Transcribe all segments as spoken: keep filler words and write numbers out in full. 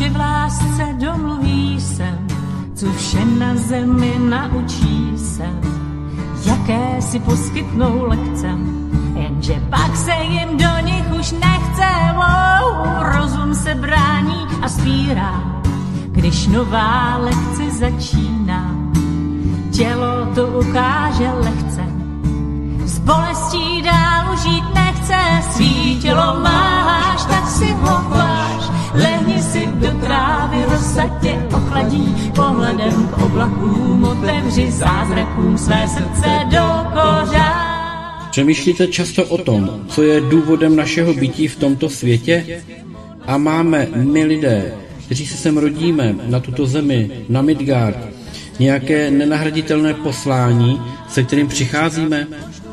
že v lásce domluví se, co vše na zemi naučí se, jaké si poskytnou lekce, jenže pak se jim do nich už nechce. Wow, rozum se brání a spírá, když nová lekce začíná. Tělo to ukáže lehce, s bolestí dál žít nechce. Svý tělo máš, tak si ho váž, lehni si do trávy, rosa tě ochladí. Pohledem k oblakům otevři zázrakům své srdce do kořán. Přemýšlíte často o tom, co je důvodem našeho bytí v tomto světě? A máme my lidé, kteří se sem rodíme, na tuto zemi, na Midgard, nějaké nenahraditelné poslání, se kterým přicházíme?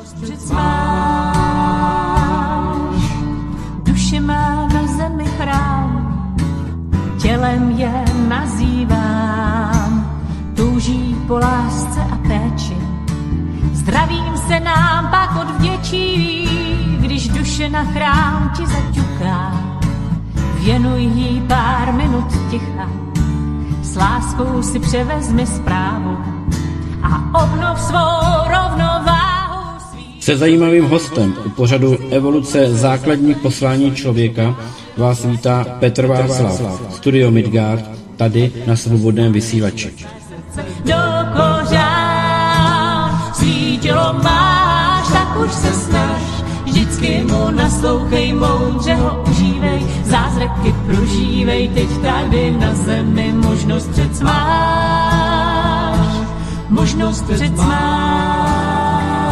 Duše má na zemi chrám, tělem je nazývám, touží po lásce a péči, zdravím se nám pak odvděčí, když duše na chrám ti zaťuká. Věnuj jí pár minut ticha, s láskou si převezmi zprávu a obnov svou rovnováhu. Se zajímavým hostem u pořadu Evoluce základní poslání člověka vás vítá Petr Václav, Studio Midgard, tady na Svobodném vysílači. Do kořán, svý tělo máš, tak už se snaž, vždycky mu naslouchej, moudře ho užívej, zázraky prožívej, teď tady na zemi možnost přec máš, možnost přec máš.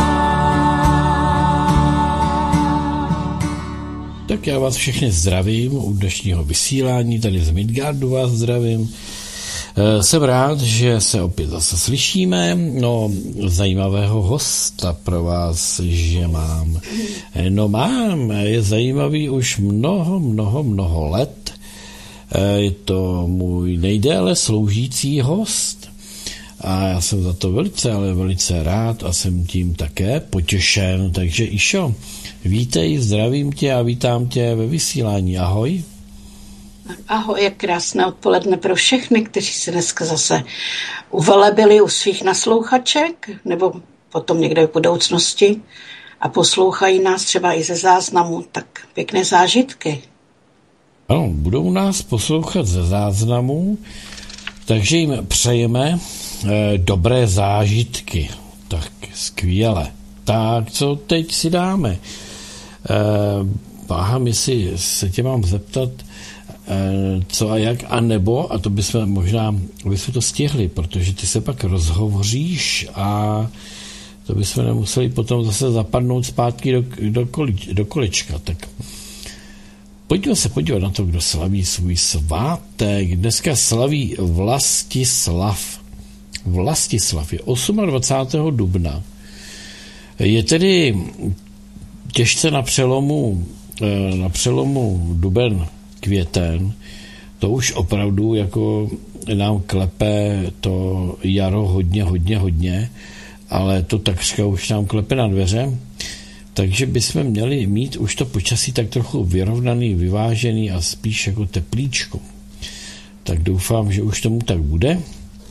Tak já vás všechny zdravím u dnešního vysílání, tady z Midgardu vás zdravím. Jsem rád, že se opět zase slyšíme. No, zajímavého hosta pro vás, že mám. No mám, je zajímavý už mnoho, mnoho, mnoho let. Je to můj nejdéle sloužící host. A já jsem za to velice, ale velice rád a jsem tím také potěšen. Takže Išo, vítej, zdravím tě a vítám tě ve vysílání. Ahoj. Ahoj, je krásné odpoledne pro všechny, kteří se dneska zase uvelebili u svých naslouchaček, nebo potom někde v budoucnosti a poslouchají nás třeba i ze záznamu, tak pěkné zážitky. Ano, budou nás poslouchat ze záznamu, takže jim přejeme eh, dobré zážitky. Tak skvěle. Tak, co teď si dáme? Eh, Váhám, jestli se tě mám zeptat, co a jak, a nebo, a to bychom možná, bychom to stihli, protože ty se pak rozhovoříš a to bychom nemuseli potom zase zapadnout zpátky do, do, količ, do kolečka. Tak pojďme se podívat na to, kdo slaví svůj svátek. Dneska slaví Vlastislav. Vlastislav je dvacátého osmého dubna. Je tedy těžce na přelomu, na přelomu duben květen, to už opravdu jako nám klepe to jaro hodně, hodně, hodně, ale to takřka už nám klepe na dveře, takže bychom měli mít už to počasí tak trochu vyrovnaný, vyvážený a spíš jako teplíčko. Tak doufám, že už tomu tak bude.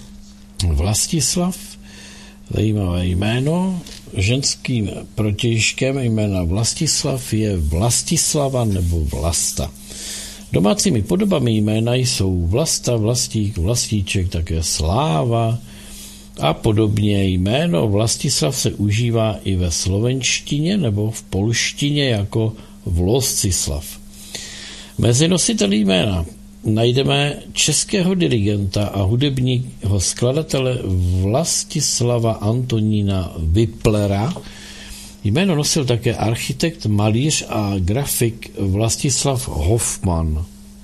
Vlastislav, zajímavé jméno, ženským protějškem jména Vlastislav je Vlastislava nebo Vlasta. Domácími podobami jména jsou Vlasta, Vlastík, Vlastíček, také Sláva a podobně. Jméno Vlastislav se užívá i ve slovenštině nebo v polštině jako Vloscislav. Mezi nositeli jména najdeme českého dirigenta a hudebního skladatele Vlastislava Antonína Vyplera. Jméno nosil také architekt, malíř a grafik Vlastislav Hofmann.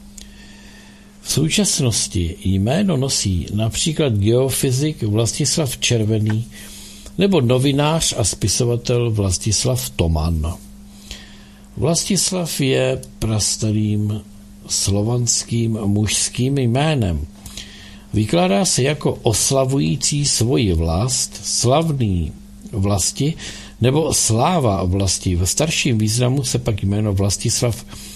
V současnosti jméno nosí například geofyzik Vlastislav Červený nebo novinář a spisovatel Vlastislav Toman. Vlastislav je prastarým slovanským mužským jménem. Vykládá se jako oslavující svoji vlast, slavný vlasti nebo sláva vlasti. Ve starším významu se pak jméno Vlastislav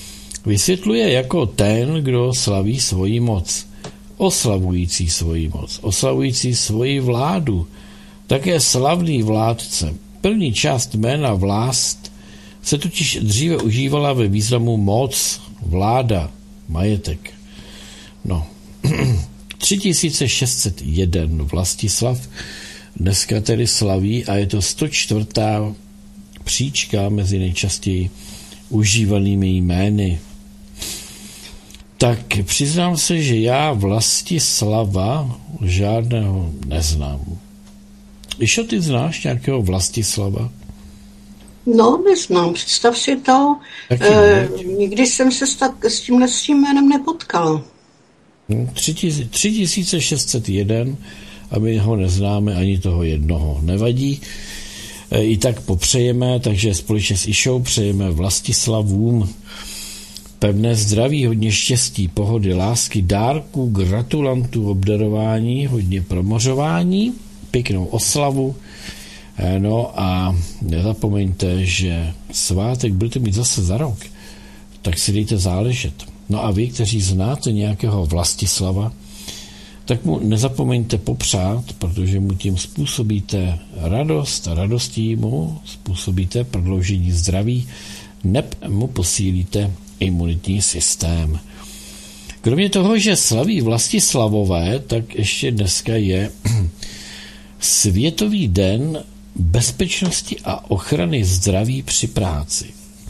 vysvětluje jako ten, kdo slaví svoji moc, oslavující svoji moc, oslavující svoji vládu, také slavný vládce. První část jména vlást se totiž dříve užívala ve významu moc, vláda, majetek. No, tři tisíce šest set jedna Vlastislav dneska tedy slaví a je to sto čtvrtá příčka mezi nejčastěji užívanými jmény. Tak přiznám se, že já Vlastislava žádného neznám. Išo, ty znáš nějakého Vlastislava? No, neznám, představ si to. E, nikdy jsem se s, tak, s tímhle s tím jménem nepotkal. tři tisíce šest set jedna a my ho neznáme ani toho jednoho. Nevadí, e, i tak popřejeme, takže společně s Išou přejeme Vlastislavům pevné zdraví, hodně štěstí, pohody, lásky, dárků, gratulantů, obdarování, hodně promořování, pěknou oslavu. No a nezapomeňte, že svátek budete mít zase za rok, tak si dejte záležet. No a vy, kteří znáte nějakého Vlastislava, tak mu nezapomeňte popřát, protože mu tím způsobíte radost a radostí mu způsobíte prodloužení zdraví, neb mu posílíte imunitní systém. Kromě toho, že slaví Vlastislavové, tak ještě dneska je Světový den bezpečnosti a ochrany zdraví při práci.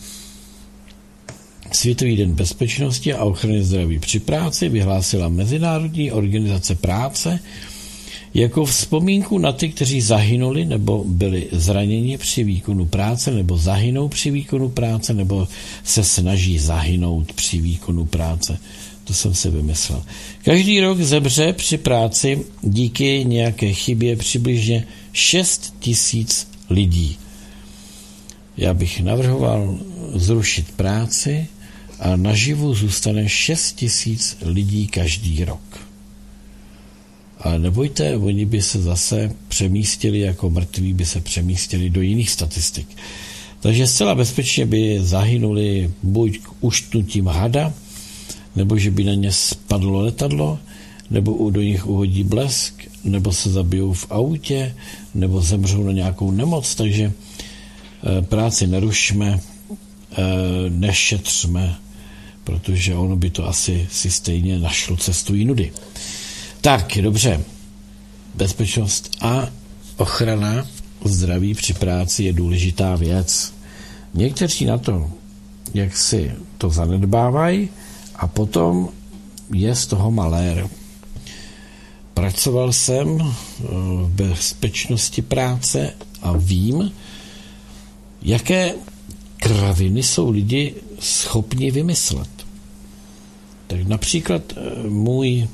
Světový den bezpečnosti a ochrany zdraví při práci vyhlásila Mezinárodní organizace práce jako vzpomínku na ty, kteří zahynuli nebo byli zraněni při výkonu práce, nebo zahynou při výkonu práce, nebo se snaží zahynout při výkonu práce. To jsem si vymyslel. Každý rok zemře při práci díky nějaké chybě přibližně šest tisíc lidí. Já bych navrhoval zrušit práci a naživu zůstane šest tisíc lidí každý rok. Ale nebojte, oni by se zase přemístili, jako mrtví by se přemístili do jiných statistik. Takže zcela bezpečně by zahynuli buď k uštnutím hada, nebo že by na ně spadlo letadlo, nebo do nich uhodí blesk, nebo se zabijou v autě, nebo zemřou na nějakou nemoc, takže práci nerušme, nešetřme, protože ono by to asi si stejně našlo cestu jinudy. Tak, dobře. Bezpečnost a ochrana zdraví při práci je důležitá věc. Někteří na to, jak si to zanedbávají, a potom je z toho malér. Pracoval jsem v bezpečnosti práce a vím, jaké kraviny jsou lidi schopni vymyslet. Tak například můj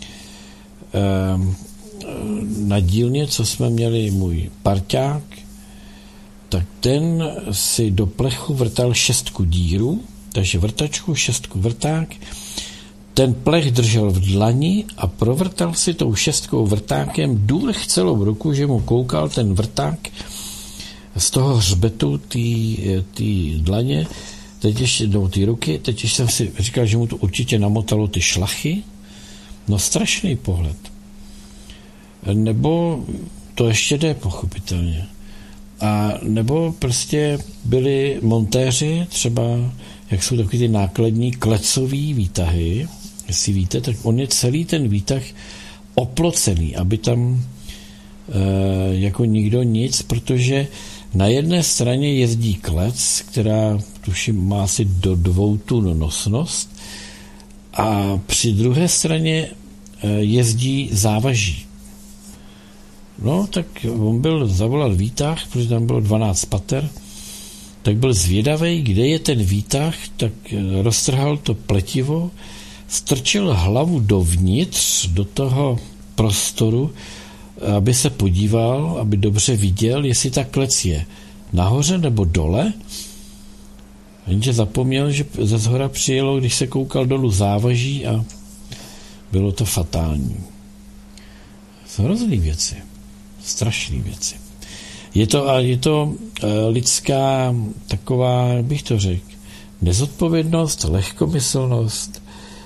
na dílně, co jsme měli, můj parťák, tak ten si do plechu vrtal šestku díru, takže vrtačku, šestku vrták, ten plech držel v dlani a provrtal si tou šestkou vrtákem důlech celou ruku, že mu koukal ten vrták z toho hřbetu té dlaně, teď ještě do té ruky, teď ještě jsem si říkal, že mu to určitě namotalo ty šlachy. No strašný pohled. Nebo to ještě jde, pochopitelně. A nebo prostě byli montéři, třeba jak jsou takový ty nákladní klecový výtahy, jestli víte, tak on je celý ten výtah oplocený, aby tam e, jako nikdo nic, protože na jedné straně jezdí klec, která tuším má asi do dvou tun nosnost, a při druhé straně e, jezdí závaží. No, tak on byl, zavolal výtah, protože tam bylo dvanáct pater, tak byl zvědavý, kde je ten výtah, tak roztrhal to pletivo, strčil hlavu dovnitř, do toho prostoru, aby se podíval, aby dobře viděl, jestli ta klec je nahoře nebo dole. Jenže zapomněl, že ze zhora přijelo, když se koukal dolů závaží a bylo to fatální. Jsou hrozný věci. Strašný věci. Je to, je to lidská taková, bych to řekl, nezodpovědnost, lehkomyslnost,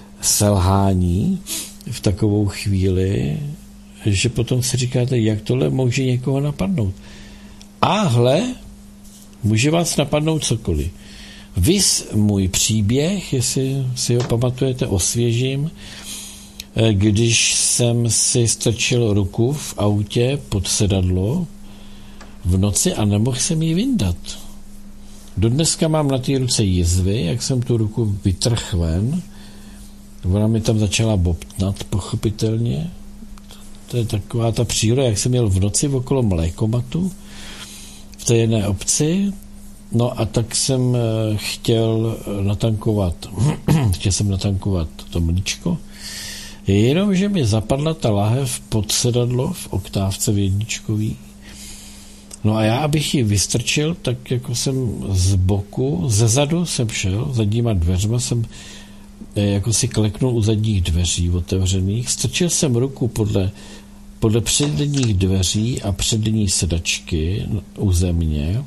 selhání v takovou chvíli, že potom si říkáte, jak tohle může někoho napadnout. A hle, může vás napadnout cokoliv. Vys můj příběh, jestli si ho pamatujete, osvěžím, když jsem si strčil ruku v autě pod sedadlo v noci a nemohl jsem ji vyndat. Dodneska mám na té ruce jizvy, jak jsem tu ruku vytrhl ven. Ona mi tam začala bobtnat, pochopitelně. To je taková ta příroda, jak jsem jel v noci okolo mlékomatu v té jedné obci. No a tak jsem chtěl natankovat, chtěl jsem natankovat to mlíčko, jenomže mi zapadla ta lahev pod sedadlo v oktávce v jedničkový. No a já, abych ji vystrčil, tak jako jsem z boku, ze zadu jsem šel, zadníma dveřma jsem jako si kleknul u zadních dveří otevřených, strčil jsem ruku podle, podle předních dveří a přední sedačky u země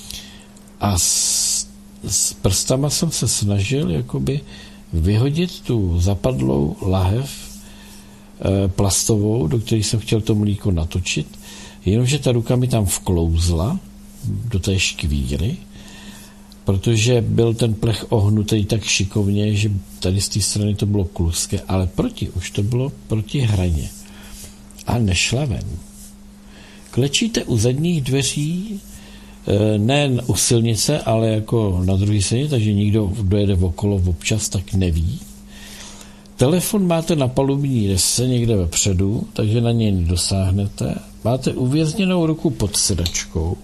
a s, s prstama jsem se snažil jakoby vyhodit tu zapadlou lahev e, plastovou, do které jsem chtěl to mlíko natočit, jenomže ta ruka mi tam vklouzla do té škvíry, protože byl ten plech ohnutý tak šikovně, že tady z té strany to bylo kluské, ale proti, už to bylo proti hraně. A nešla ven. Klečíte u zadních dveří, ne u silnice, ale jako na druhé straně, takže nikdo, kdo jede okolo občas, tak neví. Telefon máte na palubní desce někde vepředu, takže na něj nedosáhnete. Máte uvězněnou ruku pod sedačkou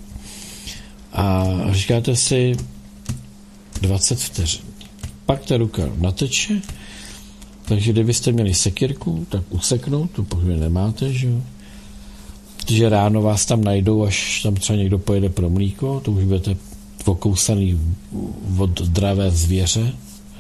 a říkáte si dvacet vteřin. Pak ta ruka nateče, takže kdybyste měli sekírku, tak useknout, to pokud nemáte, že jo. Protože ráno vás tam najdou, až tam třeba někdo pojede pro mlíko, to už budete okousaný od zdravé zvěře.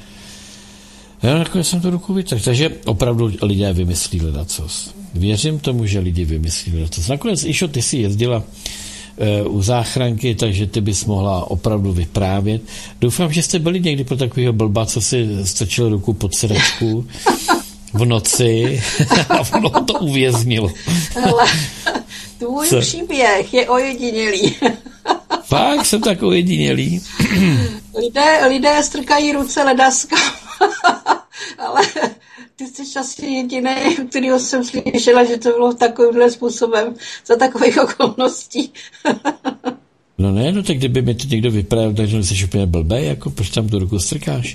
Já nakonec jsem tu ruku vytrhl, takže opravdu lidé vymyslí ledacos. Věřím tomu, že lidi vymyslí ledacos. Nakonec, Išo, ty jsi jezdila uh, u záchranky, takže ty bys mohla opravdu vyprávět. Doufám, že jste byli někdy pro takového blba, co si strčil ruku pod sedačku v noci a ono to uvěznilo. Hele, tvůj co? Příběh je ojedinělý. Fakt jsem tak ojedinělý. Lidé, lidé strkají ruce ledaskám, ale ty jsi asi jediný, kterýho jsem slyšela, že to bylo takovýmhle způsobem za takových okolností. No ne, no tak kdyby mi to někdo vyprávěl, takže jsi úplně blbej, jako proč tam tu ruku strkáš.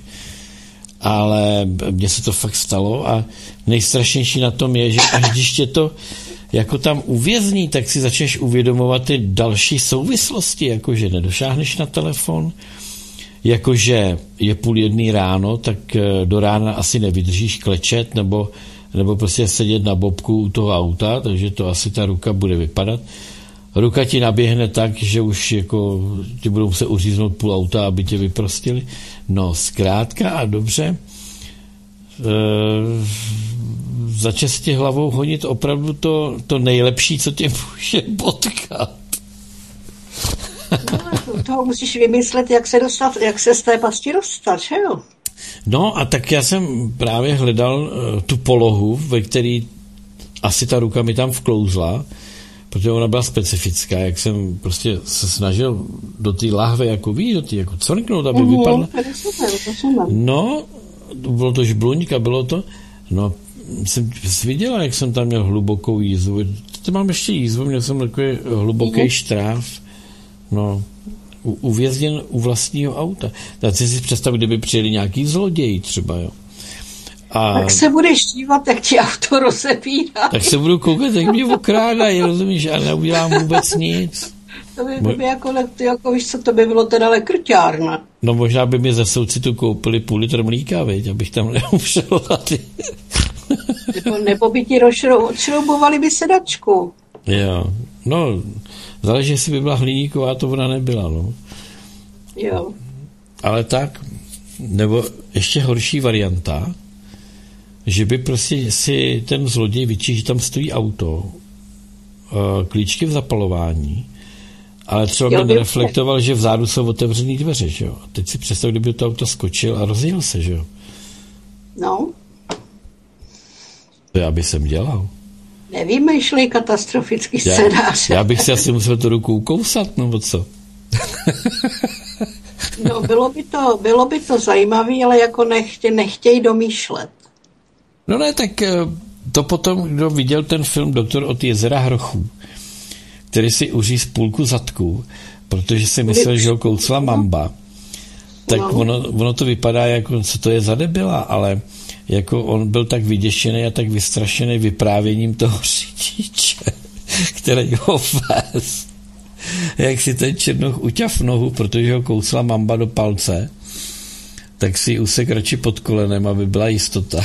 Ale mně se to fakt stalo a nejstrašnější na tom je, že až když tě to jako tam uvězní, tak si začneš uvědomovat ty další souvislosti, jakože nedošáhneš na telefon, jakože je půl jedný ráno, tak do rána asi nevydržíš klečet nebo, nebo prostě sedět na bobku u toho auta, takže to asi ta ruka bude vypadat. Ruka ti naběhne tak, že už jako ti budou se uříznout půl auta, aby tě vyprostili. No zkrátka a dobře, e, začne se ti hlavou honit opravdu to, to nejlepší, co tě může potkat. No, toho musíš vymyslet, jak se dostat, jak se z té pasti dostat, že jo? No a tak já jsem právě hledal uh, tu polohu, ve který asi ta ruka mi tam vklouzla, protože ona byla specifická, jak jsem prostě se snažil do té lahve jako ví, do té jako cvrknout, aby uhum, vypadla. super, no, bylo to žbluňk a bylo to, no, jsem viděla, jak jsem tam měl hlubokou jízvu. Teď mám ještě jízvu, měl jsem takový hluboký uhum. štráv, no, u, uvězněn u vlastního auta. Tak si si představ, kdyby přijeli nějaký zloději třeba, jo. A tak se budeš dívat, jak ti auto rozebírá. Tak se budu koukat, jak mě okrádají, rozumíš, a neudělám vůbec nic. To by, by, by jako, jako, víš co, to by bylo teda lekrťárna. No možná by mi ze soucitu koupili půl litr mlíka, viď, abych tam neumřel na ty. nebo, nebo by ti rozšroubovali by sedačku. Jo, no, záleží, jestli by byla hliníková, to ona nebyla, no. Jo. Ale tak, nebo ještě horší varianta, že by prostě si ten zloděj vyčí, že tam stojí auto, klíčky v zapalování Ale třeba by nereflektoval, že vzadu jsou otevřený dveře, že jo. A teď si představ, kdyby to auto skočil a rozjel se, že jo. No. To já bych sem dělal. Nevymýšlej katastrofický scénář. Já, já bych si asi musel tu ruku ukousat, nebo co? No, bylo by to, bylo by to zajímavé, ale jako nechtě, nechtěj domýšlet. No ne, tak to potom, kdo viděl ten film Doktor od jezera hrochů, který si uří z půlku zadku, protože si myslel, že ho kousla mamba, tak no. ono, ono to vypadá jako, co to je za debila, ale jako on byl tak vyděšený a tak vystrašený vyprávěním toho řidiče, který ho vez. Jak si ten černoch uťav nohu, protože ho kousla mamba do palce, tak si usek radši pod kolenem, aby byla jistota.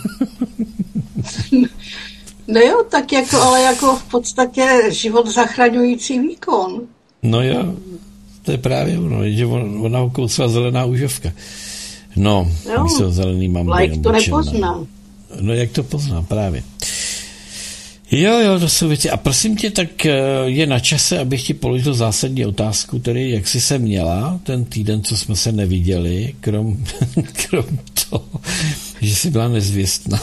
No jo, tak jako, ale jako v podstatě život zachraňující výkon. No jo, to je právě ono, že on, ona ho kousla zelená úžovka. No, myslím, zelený mamba. Like to nepoznám. No jak to poznám, právě. Jo, jo, to jsou věci. A prosím tě, tak je na čase, abych ti položil zásadní otázku, tedy jak jsi se měla ten týden, co jsme se neviděli, krom, krom toho, že jsi byla nezvěstná.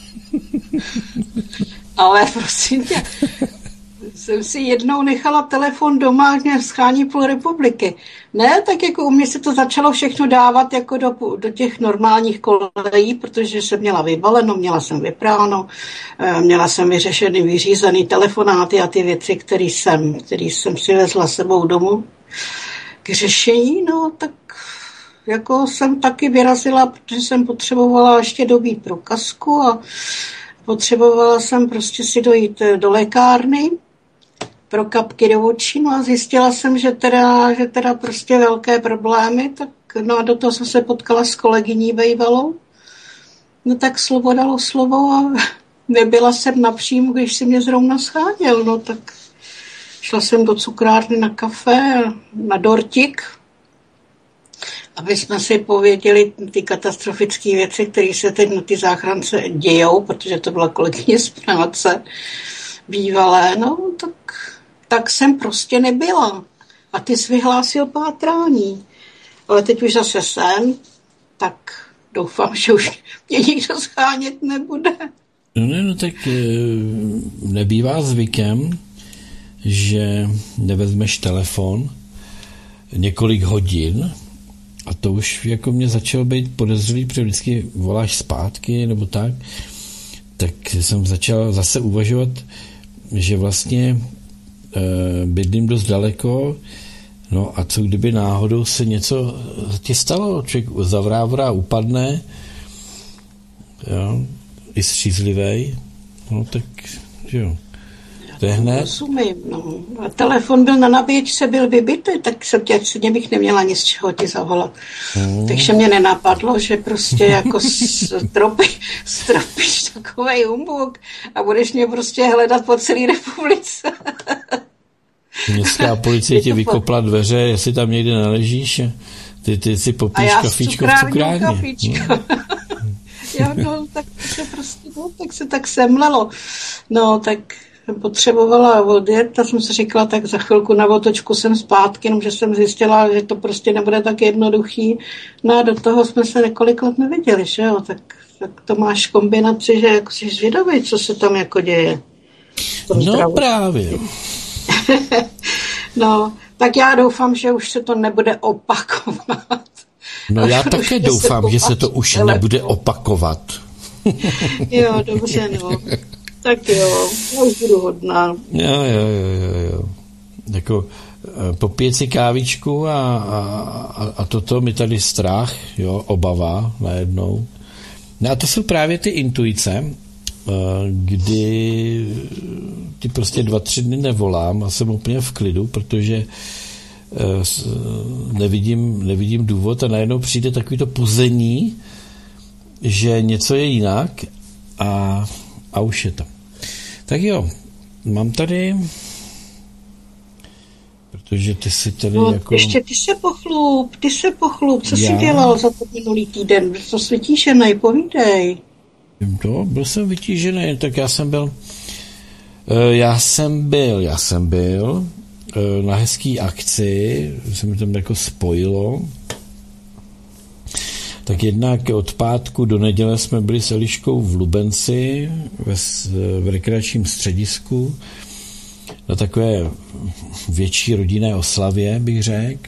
Ale prosím tě, jsem si jednou nechala telefon doma, mě schání půl republiky. Ne, tak jako u mě se to začalo všechno dávat jako do, do těch normálních kolejí, protože jsem měla vybaleno, měla jsem vypráno, měla jsem vyřešený, vyřízený telefonáty a ty věci, které jsem, který jsem si vezla sebou domů k řešení, no tak jako jsem taky vyrazila, protože jsem potřebovala ještě dobít průkazku a potřebovala jsem prostě si dojít do lékárny pro kapky do očí, no a zjistila jsem, že teda, že teda prostě velké problémy, tak no a do toho jsem se potkala s kolegyní bejvalou, no tak slovo dalo slovo a nebyla jsem napřímo, když si mě zrovna scháněl, no tak šla jsem do cukrárny na kafe, na dortík, aby jsme si pověděli ty katastrofické věci, které se teď na ty záchrance dějou, protože to byla kolegyně z práce bývalé, no tak, tak jsem prostě nebyla. A ty jsi vyhlásil pátrání. Ale teď už zase jsem, tak doufám, že už mě nikdo schánět nebude. No ne, no tak nebývá zvykem, že nevezmeš telefon několik hodin. A to už jako mě začalo být podezřelý, protože vždycky voláš zpátky nebo tak, tak jsem začal zase uvažovat, že vlastně e, bydlím dost daleko, no a co kdyby náhodou se něco ti stalo, člověk zavrávra upadne, jo, i střízlivej, no tak, jo. To je hned. Rozumím, no. A telefon byl na nabíječce, byl vybitý, tak jsem tě, mě bych neměla nic čeho ti zavolat. Hmm. Takže mě nenapadlo, že prostě jako stropi, stropíš takovej humbuk a budeš mě prostě hledat po celé republice. Městská policie ti vykopla dveře, jestli tam někde naležíš, ty, ty si popíš kafíčko v cukrárně. Kafíčko. Hmm. Jo, no, tak se prostě, no, tak se tak semlelo. No, tak potřebovala odjet, tak jsem si říkala, tak za chvilku na otočku jsem zpátky, jenomže jsem zjistila, že to prostě nebude tak jednoduchý. No a do toho jsme se několik let neviděli, že jo, tak, tak to máš kombinaci, že jako jsi zvědavý, co se tam jako děje. No zdravu. Právě. No, tak já doufám, že už se to nebude opakovat. No já také doufám, že se to už nebude opakovat. Jo, dobře, no. Tak jo, já už budu hodná. Jo, jo, jo, jo, jo. Jako popít si kávičku a, a, a toto mi tady strach, jo, obava najednou. No a to jsou právě ty intuice, kdy ty prostě dva, tři dny nevolám a jsem úplně v klidu, protože nevidím, nevidím důvod a najednou přijde takový to puzení, že něco je jinak a, a už je to. Tak jo, mám tady, protože ty si tady no, jako... Ještě ty se pochlup, ty se pochlup, co já? Jsi dělal za to minulý týden? To jsi vytížený, povídej. No, byl jsem vytížený, tak já jsem byl, já jsem byl, já jsem byl na hezký akci, se mi tam jako spojilo. Tak jednak od pátku do neděle jsme byli s Eliškou v Lubenci ve, v rekreačním středisku na takové větší rodinné oslavě, bych řekl.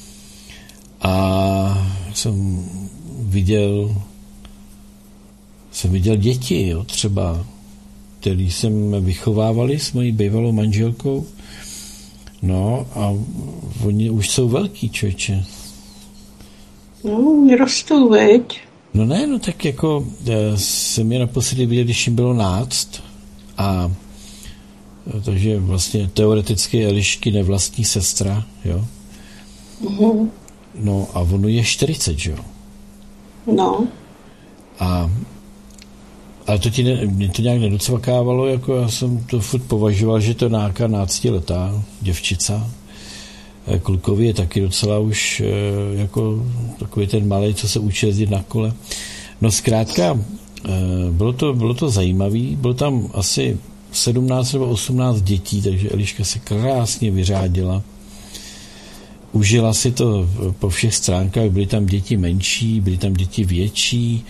A jsem viděl jsem viděl děti, jo, třeba, který jsem vychovávali s mojí bývalou manželkou. No a oni už jsou velký, člověče. No, rostou, veď. No ne, no tak jako jsem je naposledy viděl, když jim bylo náct a takže vlastně teoreticky Elišky nevlastní sestra, jo. Mhm. No a ono je čtyřicet, jo. No. A ale to ti ne, mě to nějak nedocvakávalo, jako já jsem to furt považoval, že to je nějaká náctiletá děvčica. Klukovi je taky docela už jako takový ten malej, co se učí jezdit na kole. No zkrátka, bylo to, bylo to zajímavý, bylo tam asi sedmnáct nebo osmnáct dětí, takže Eliška se krásně vyřádila. Užila si to po všech stránkách, byly tam děti menší, byly tam děti větší,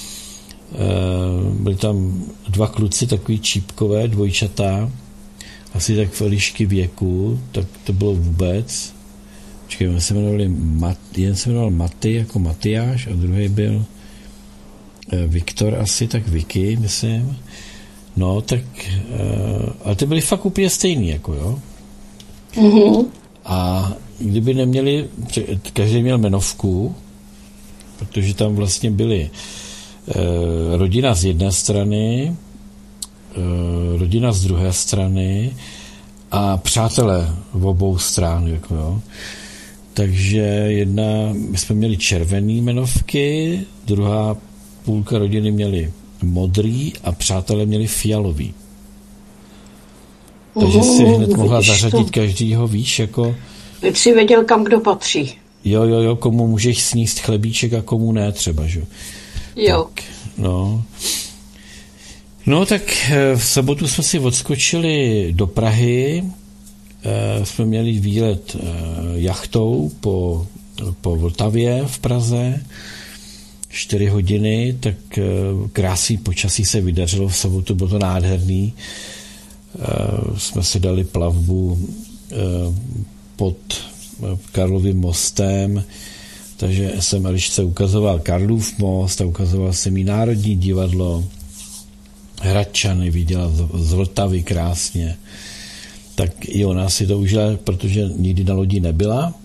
byli tam dva kluci, takový čípkové, dvojčatá, asi tak v Elišky věku, tak to bylo vůbec. Počkej, jeden se jmenoval, Mat, jeden se jmenoval Maty, jako Matyáš, a druhý byl Viktor asi, tak Vicky, myslím. No, tak, ale ty byly fakt úplně stejný, jako jo. Mm-hmm. A kdyby neměli, každý měl jmenovku, protože tam vlastně byly rodina z jedné strany, rodina z druhé strany a přátelé v obou stran, jako jo. Takže jedna, my jsme měli červený jmenovky, druhá půlka rodiny měli modrý a přátelé měli fialový. Takže si hned uh, mohla zařadit to. Každýho, víš, jako... Teď si věděl, kam kdo patří. Jo, jo, jo, komu můžeš sníst chlebíček a komu ne třeba, že? Jo. Tak, no. No, tak v sobotu jsme si odskočili do Prahy, e, jsme měli výlet e, jachtou po, po Vltavě v Praze, čtyři hodiny, tak e, krásný počasí se vydařilo v sobotu, bylo to nádherný. E, jsme si dali plavbu e, pod Karlovým mostem, takže jsem Elišce ukazoval Karlův most a ukazoval jsem jí Národní divadlo, Hradčany viděla z Vltavy krásně. Tak i ona si to užila, protože nikdy na lodi nebyla.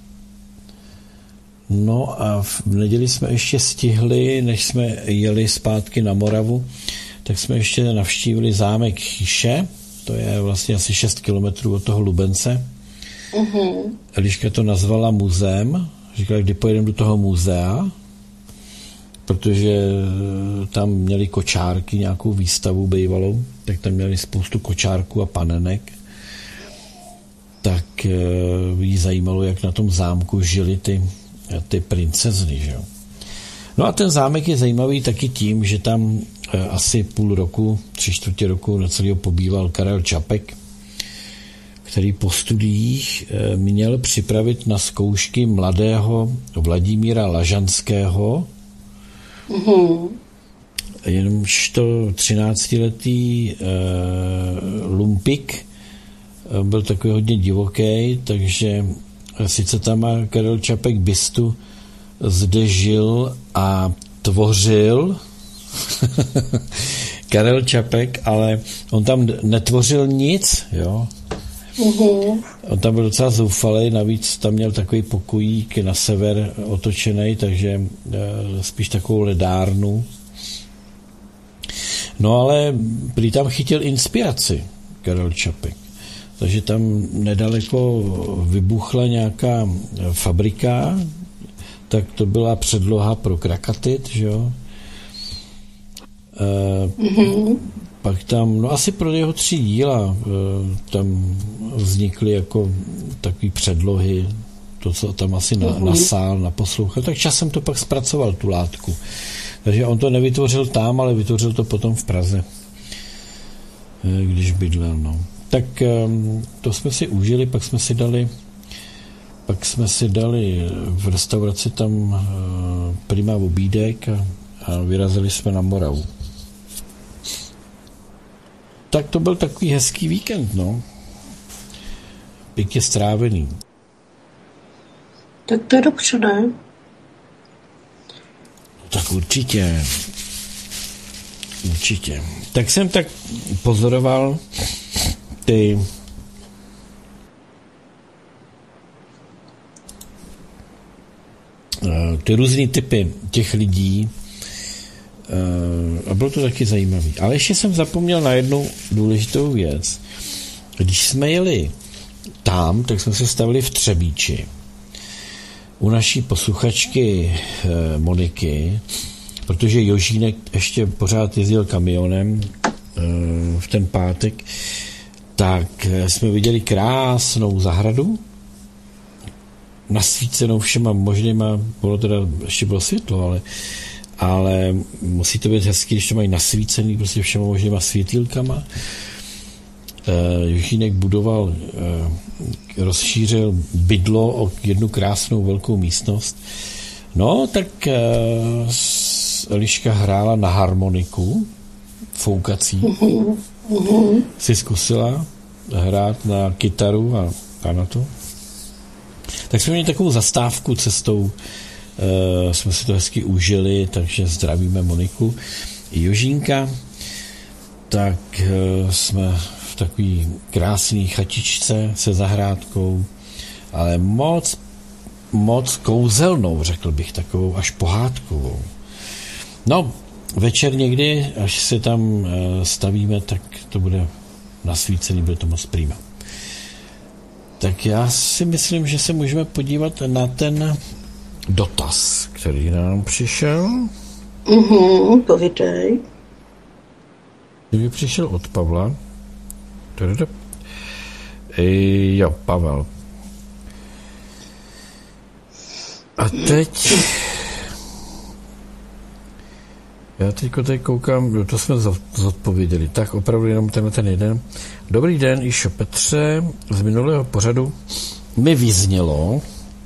No a v neděli jsme ještě stihli, než jsme jeli zpátky na Moravu, tak jsme ještě navštívili zámek Chýše, to je vlastně asi šest kilometrů od toho Lubence. Uh-huh. Eliška to nazvala muzeem, říkala, kdy pojedeme do toho muzea, protože tam měli kočárky, nějakou výstavu bývalou, tak tam měli spoustu kočárků a panenek. Tak jí zajímalo, jak na tom zámku žili ty, ty princezny, že jo. No a ten zámek je zajímavý taky tím, že tam asi půl roku, tři čtvrtě roku na celého pobýval Karel Čapek, který po studiích měl připravit na zkoušky mladého Vladimíra Lažanského. Mm-hmm. Jenomž to třináctiletý eh, lumpik byl takový hodně divoký, takže sice tam má Karel Čapek bystu, zde žil a tvořil Karel Čapek, ale on tam netvořil nic, jo. Mm-hmm. On tam byl docela zoufalej, navíc tam měl takový pokojík na sever otočený, takže e, spíš takovou ledárnu. No ale prý tam chytil inspiraci Karel Čapek. Takže tam nedaleko vybuchla nějaká fabrika, tak to byla předloha pro Krakatit, že jo. E, mm-hmm. Pak tam, no asi pro jeho tři díla tam vznikly jako takové předlohy, to, co tam asi na, nasál, naposlouchal, tak časem to pak zpracoval, tu látku. Takže on to nevytvořil tam, ale vytvořil to potom v Praze, když bydlel, no. tak to jsme si užili, pak jsme si dali pak jsme si dali v restauraci tam prima obídek a, a vyrazili jsme na Moravu. Tak to byl takový hezký víkend, no. Pěkně strávený. Tak to je dobře, ne? Tak určitě. Určitě. Tak jsem tak pozoroval ty ty různý typy těch lidí a bylo to taky zajímavý. Ale ještě jsem zapomněl na jednu důležitou věc. Když jsme jeli tam, tak jsme se stavili v Třebíči u naší posluchačky Moniky, protože Jožínek ještě pořád jezdil kamionem v ten pátek, tak jsme viděli krásnou zahradu, nasvícenou všema možnýma, bylo teda, ještě bylo světlo, ale, ale musí to být hezký, když to mají nasvícený prostě všema možnýma světýlkama. Jožínek budoval, rozšířil bydlo o jednu krásnou velkou místnost. No, tak Eliška hrála na harmoniku, foukací. Uh-huh. Uh-huh. Si zkusila hrát na kytaru a, a na to. Tak jsme měli takovou zastávku cestou, e, jsme si to hezky užili, takže zdravíme Moniku i Jožínka. Tak e, jsme v takový krásný chatičce se zahrádkou, ale moc, moc kouzelnou, řekl bych, takovou až pohádkovou. No, večer někdy, až se tam e, stavíme, tak to bude nasvícený, bude to moc prima. Tak já si myslím, že se můžeme podívat na ten dotaz, který nám přišel. Mhm, povídej. Kdyby přišel od Pavla. E, jo, Pavel. A teď... Já teďko tady koukám, to jsme zodpověděli. Tak opravdu jenom tenhle ten jeden. Dobrý den, Išo Petře. Z minulého pořadu mi vyznělo,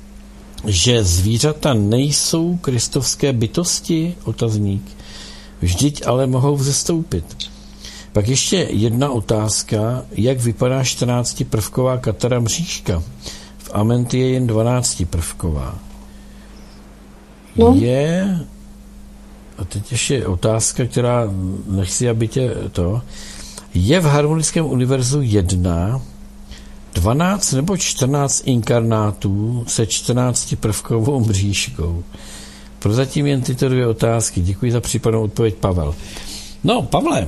že zvířata nejsou kristovské bytosti, otazník. Vždyť ale mohou vzestoupit. Pak ještě jedna otázka, jak vypadá čtrnáctiprvková katara mřížka. V Amenty je jen dvanáctiprvková. No. Je... A teď ještě otázka, která nechci, aby tě to... Je v harmonickém univerzu jedna, dvanáct nebo čtrnáct inkarnátů se čtrnáctiprvkovou mřížkou? Prozatím jen tyto dvě otázky. Děkuji za případnou odpověď, Pavel. No, Pavle,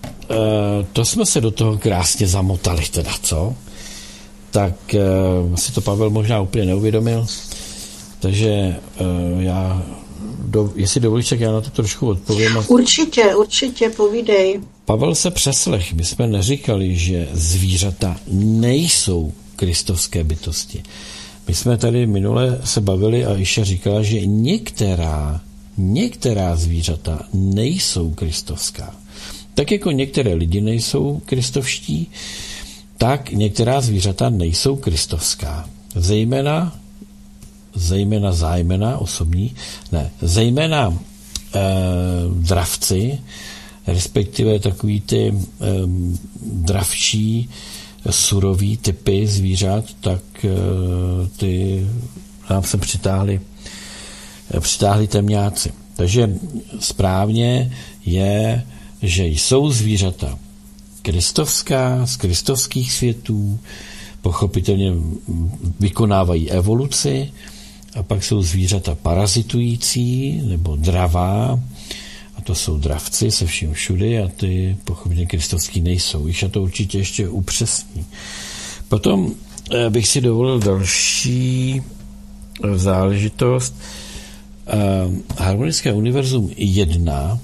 to jsme se do toho krásně zamotali teda, co? Tak si to Pavel možná úplně neuvědomil, takže já... Do, jestli dovolíš, tak já na to trošku odpovím. Určitě, určitě, povídej. Pavel se přeslech. My jsme neříkali, že zvířata nejsou kristovské bytosti. My jsme tady minule se bavili a Iša říkala, že některá, některá zvířata nejsou kristovská. Tak jako některé lidi nejsou kristovští, tak některá zvířata nejsou kristovská. Zejména zejména zájmena osobní, ne, zejména e, dravci, respektive takový ty e, dravčí, surový typy zvířat, tak e, ty nám se přitáhli, e, přitáhli temňáci. Takže správně je, že jsou zvířata kristovská, z kristovských světů, pochopitelně vykonávají evoluci, a pak jsou zvířata parazitující nebo dravá, a to jsou dravci se vším všudy a ty pochopitelně kristovský nejsou. Iša to určitě ještě upřesní. Potom bych si dovolil další záležitost. Harmonické univerzum jedna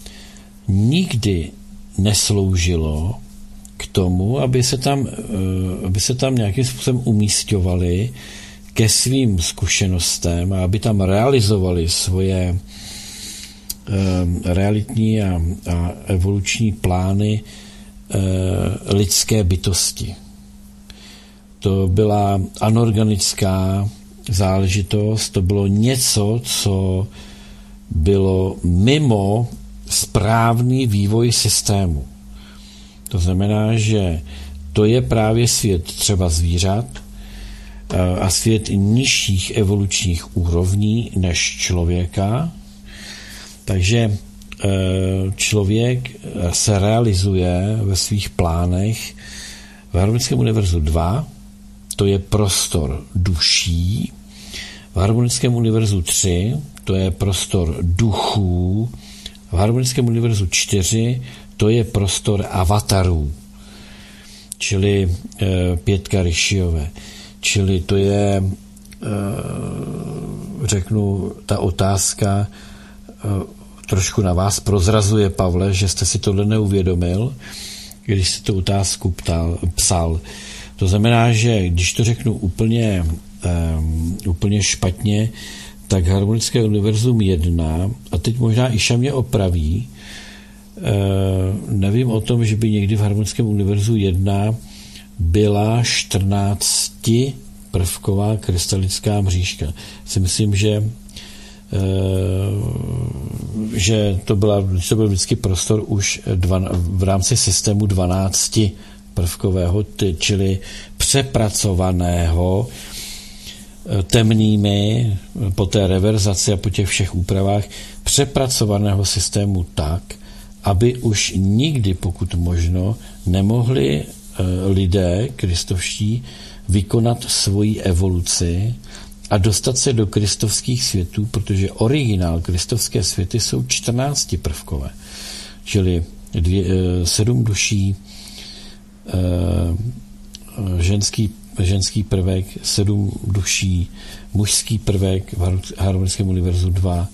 nikdy nesloužilo k tomu, aby se tam, aby se tam nějakým způsobem umísťovali ke svým zkušenostem a aby tam realizovali svoje realitní a, a evoluční plány lidské bytosti. To byla anorganická záležitost, to bylo něco, co bylo mimo správný vývoj systému. To znamená, že to je právě svět třeba zvířat a svět nižších evolučních úrovní než člověka. Takže člověk se realizuje ve svých plánech v harmonickém univerzu dva, to je prostor duší, v harmonickém univerzu tři, to je prostor duchů, v harmonickém univerzu čtyři, to je prostor avatarů, čili e, pětka Rishiové. Čili to je, e, řeknu, ta otázka e, trošku na vás prozrazuje, Pavle, že jste si tohle neuvědomil, když jste tu otázku ptal, psal. To znamená, že když to řeknu úplně, um, úplně špatně, tak harmonické univerzum jedna, a teď možná Iša mě opraví, uh, nevím o tom, že by někdy v harmonickém univerzu jedna byla čtrnácti prvková krystalická mřížka. Si myslím, že že to, byla, to byl vždycky prostor už dva, v rámci systému dvanácti prvkového, čili přepracovaného temnými po té reverzaci a po těch všech úpravách přepracovaného systému tak, aby už nikdy, pokud možno, nemohli lidé kristovští vykonat svoji evoluci a dostat se do kristovských světů, protože originál kristovské světy jsou čtrnácti prvkové, čili dvě, sedm duší, ženský, ženský prvek, sedm duší, mužský prvek v harmonickém univerzu dva,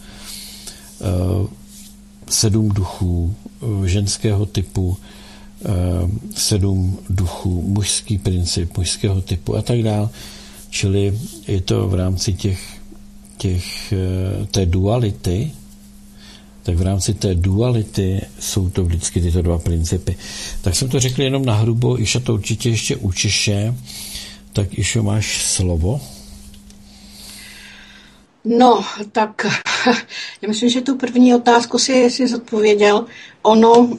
sedm duchů ženského typu, sedm duchů, mužský princip mužského typu a tak dále. Čili je to v rámci těch, těch, té duality, tak v rámci té duality jsou to vždycky tyto dva principy. Tak jsem to řekl jenom nahrubo, Iša to určitě ještě učeše, tak Išo, máš slovo. No, tak já myslím, že tu první otázku si, si zodpověděl. Ono,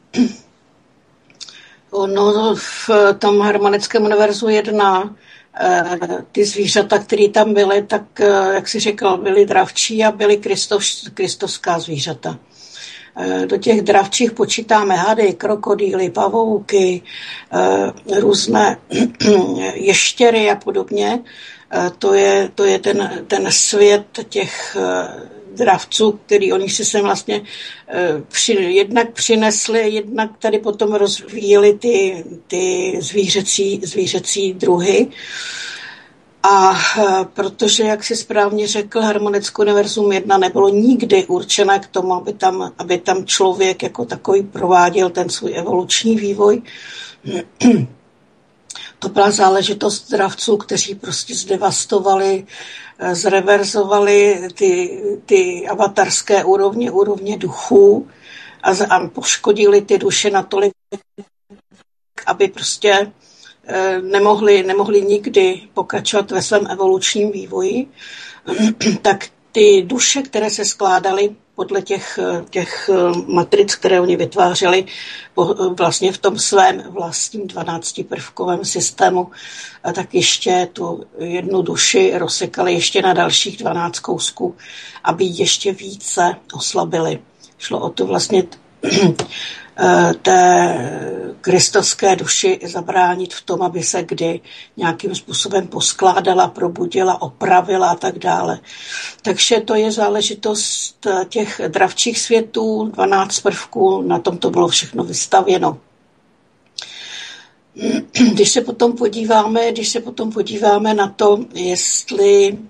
ono v tom harmonickém univerzu jedna, ty zvířata, které tam byly, tak, jak jsi říkal, byly dravčí a byly kristov, kristovská zvířata. Do těch dravčích počítáme hady, krokodýly, pavouky, různé ještěry a podobně. To je, to je ten, ten svět těch dravců, který oni si sem vlastně při, jednak přinesli, jednak tady potom rozvíjeli ty, ty zvířecí, zvířecí druhy. A protože, jak si správně řekl, harmonické univerzum jedna nebylo nikdy určené k tomu, aby tam, aby tam člověk jako takový prováděl ten svůj evoluční vývoj. To byla záležitost dravců, kteří prostě zdevastovali, zreverzovali ty, ty avatarské úrovně, úrovně duchů a, a poškodili ty duše natolik, aby prostě nemohli, nemohli nikdy pokračovat ve svém evolučním vývoji. Tak ty duše, které se skládaly podle těch, těch matric, které oni vytvářeli vlastně v tom svém vlastním dvanáctiprvkovém systému, tak ještě tu jednu duši rozsekali ještě na dalších dvanáct kousků, aby ještě více oslabili. Šlo o to vlastně té kristovské duši zabránit v tom, aby se kdy nějakým způsobem poskládala, probudila, opravila a tak dále. Takže to je záležitost těch dravčích světů, dvanáct prvků, na tom to bylo všechno vystavěno. Když se potom podíváme, když se potom podíváme na to, jestli,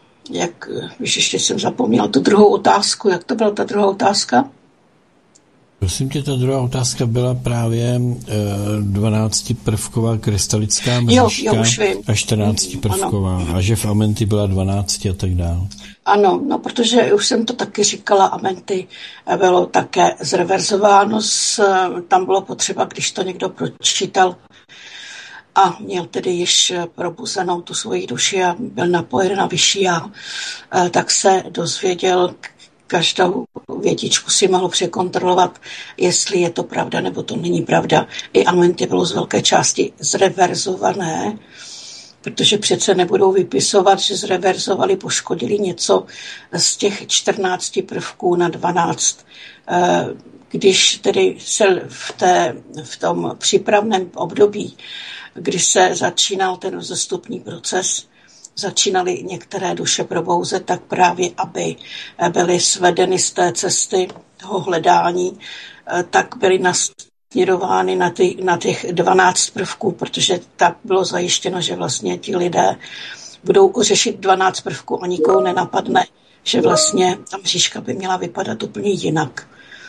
jak, víš, ještě jsem zapomněla tu druhou otázku, jak to byla ta druhá otázka? Prosím tě, ta druhá otázka byla právě dvanáctiprvková krystalická mřížka a čtrnáctiprvková a že v Amenty byla dvanácti a tak dále. Ano, no protože už jsem to taky říkala, Amenty bylo také zreverzováno, s, tam bylo potřeba, když to někdo pročítal a měl tedy již probuzenou tu svoji duši a byl napojen na vyšší já, tak se dozvěděl, každou větičku si mohl překontrolovat, jestli je to pravda nebo to není pravda. I Amenty bylo z velké části zreverzované, protože přece nebudou vypisovat, že zreverzovali, poškodili něco z těch čtrnácti prvků na dvanáct. Když tedy se v, té, v tom přípravném období, kdy se začínal ten vzestupný proces, začínaly některé duše probouzet, tak právě, aby byly svedeny z té cesty toho hledání, tak byly nasměrovány na, ty, na těch dvanáct prvků, protože tak bylo zajištěno, že vlastně ti lidé budou řešit dvanáct prvků a nikoho nenapadne, že vlastně ta mřížka by měla vypadat úplně jinak.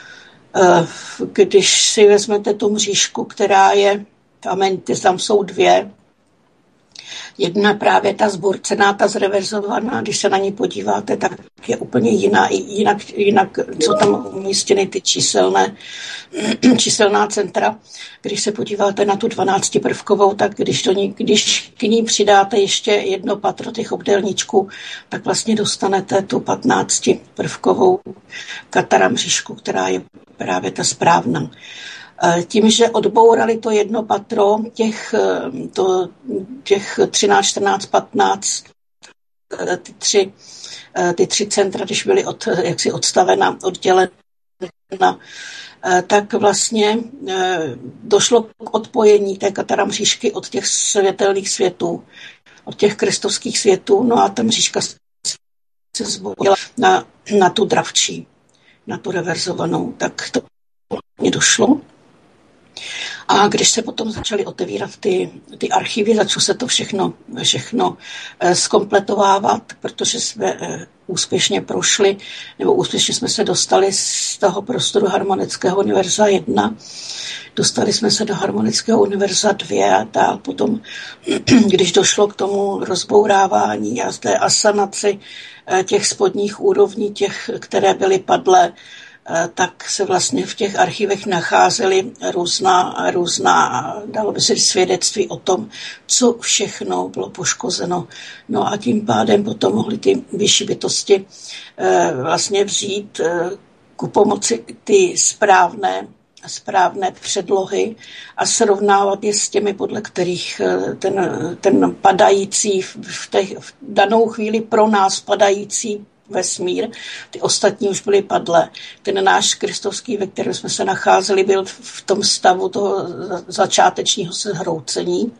Když si vezmete tu mřížku, která je v Amenty, tam jsou dvě, jedna právě ta zborcená, ta zreverzovaná, když se na ní podíváte, tak je úplně jiná, jinak, jinak jsou tam umístěny ty číselné, číselná centra. Když se podíváte na tu dvanáctiprvkovou, tak když, do ní, když k ní přidáte ještě jedno patro těch obdélníčků, tak vlastně dostanete tu patnáctiprvkovou kataramřížku, která je právě ta správná. Tím, že odbourali to jedno patro, těch, to, těch třináct, čtrnáct, patnáct, ty tři, ty tři centra, když byly od, jaksi odstavena, oddělena, tak vlastně došlo k odpojení té kataramřížky od těch světelných světů, od těch kristovských světů, no a ta mřížka se zbojila na, na tu dravčí, na tu reverzovanou, tak to mě došlo. A když se potom začaly otevírat ty, ty archivy, začalo se to všechno, všechno zkompletovávat, protože jsme úspěšně prošli, nebo úspěšně jsme se dostali z toho prostoru harmonického univerza jedna, dostali jsme se do harmonického univerza dvě a dál. Potom, když došlo k tomu rozbourávání a té asanaci těch spodních úrovní, těch, které byly padlé, tak se vlastně v těch archivech nacházely různá, různá, dalo by se říct, svědectví o tom, co všechno bylo poškozeno. No a tím pádem potom mohly ty vyšší bytosti vlastně vzít ku pomoci ty správné, správné předlohy a srovnávat je s těmi, podle kterých ten, ten padající, v, těch, v danou chvíli pro nás padající vesmír, ty ostatní už byly padlé. Ten náš kristovský, ve kterém jsme se nacházeli, byl v tom stavu toho začátečního zhroucení.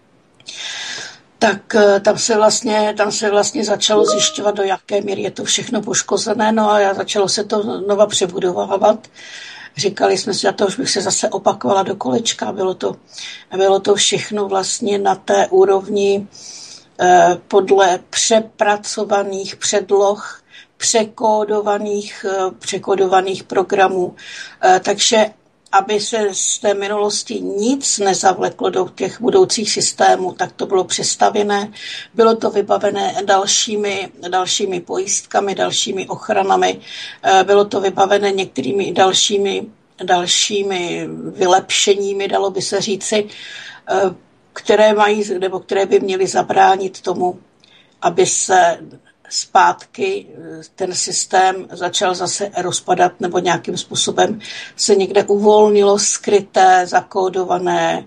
Tak tam se vlastně, tam se vlastně začalo zjišťovat, do jaké míry je to všechno poškozené, no a začalo se to znova přebudovávat. Říkali jsme si, že to už bych se zase opakovala do kolečka. Bylo to, bylo to všechno vlastně na té úrovni podle přepracovaných předloh, překódovaných, překódovaných programů. Takže aby se z té minulosti nic nezavleklo do těch budoucích systémů, tak to bylo přestavěné. Bylo to vybavené dalšími, dalšími pojistkami, dalšími ochranami. Bylo to vybavené některými dalšími, dalšími vylepšeními, dalo by se říci, které mají, nebo které by měly zabránit tomu, aby se zpátky ten systém začal zase rozpadat nebo nějakým způsobem se někde uvolnilo skryté, zakódované,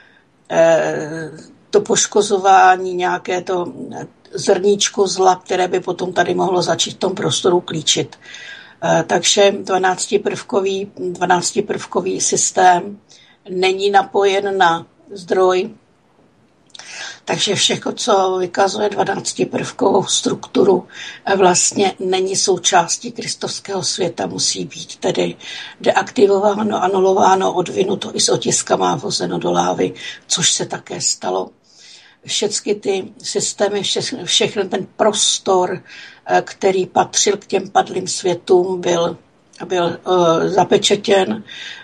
to poškozování, nějaké to zrníčko zla, které by potom tady mohlo začít v tom prostoru klíčit. Takže dvanáctiprvkový, dvanáctiprvkový systém není napojen na zdroj. Takže všechno, co vykazuje dvanáctiprvkovou strukturu, vlastně není součástí kristovského světa, musí být tedy deaktivováno, anulováno, odvinuto i s otiskama a vozeno do lávy, což se také stalo. Všechny ty systémy, všechny, všechny ten prostor, který patřil k těm padlým světům, byl byl zapečetěn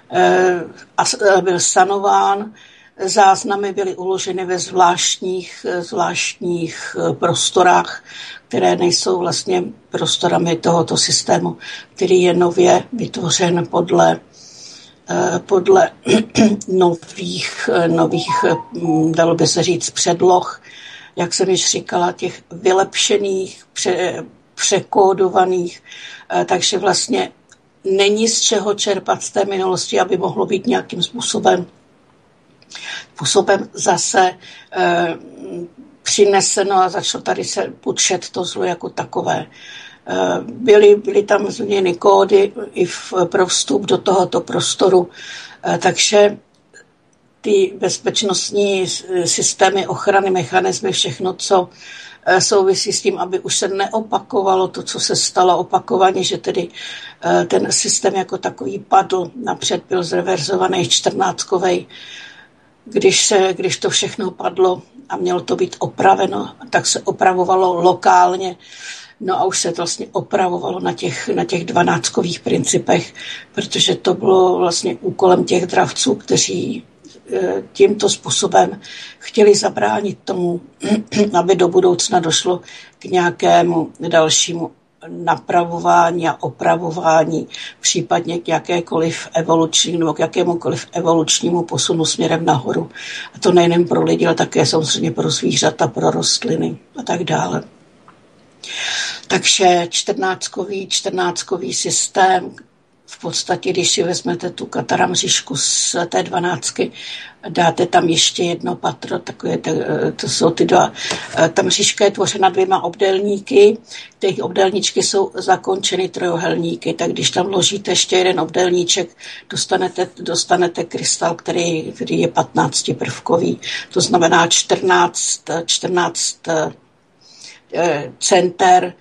a byl sanován. Záznamy byly uloženy ve zvláštních, zvláštních prostorách, které nejsou vlastně prostorami tohoto systému, který je nově vytvořen podle, podle nových, nových, dalo by se říct, předloh, jak jsem již říkala, těch vylepšených, pře, překódovaných, takže vlastně není z čeho čerpat z té minulosti, aby mohlo být nějakým způsobem způsobem zase e, přineseno a začalo tady se počet to zlo jako takové. E, byly, byly tam změny kódy i v, pro vstup do tohoto prostoru, e, takže ty bezpečnostní systémy, ochrany, mechanismy, všechno, co e, souvisí s tím, aby už se neopakovalo to, co se stalo opakovaně, že tedy e, ten systém jako takový padl, napřed byl zreverzovaný čtrnáctkovej. Když, se, když to všechno padlo a mělo to být opraveno, tak se opravovalo lokálně. No a už se to vlastně opravovalo na těch, na těch dvanáctkových principech, protože to bylo vlastně úkolem těch dravců, kteří tímto způsobem chtěli zabránit tomu, aby do budoucna došlo k nějakému dalšímu napravování a opravování, případně k jakékoliv evoluční nebo k jakémukoliv evolučnímu posunu směrem nahoru. A to nejen pro lidi, ale také samozřejmě pro zvířata, pro rostliny a tak dále. Takže čtrnáctkový, čtrnáctkový systém, v podstatě, když si vezmete tu kataramříšku z té dvanáctky, dáte tam ještě jedno patro, takové, to jsou ty dva. Ta mřížka je tvořena dvěma obdélníky, ty obdélníčky jsou zakončeny trojuhelníky, tak když tam vložíte ještě jeden obdélníček, dostanete, dostanete krystal, který, který je patnáctiprvkový, to znamená čtrnáct, čtrnáct center,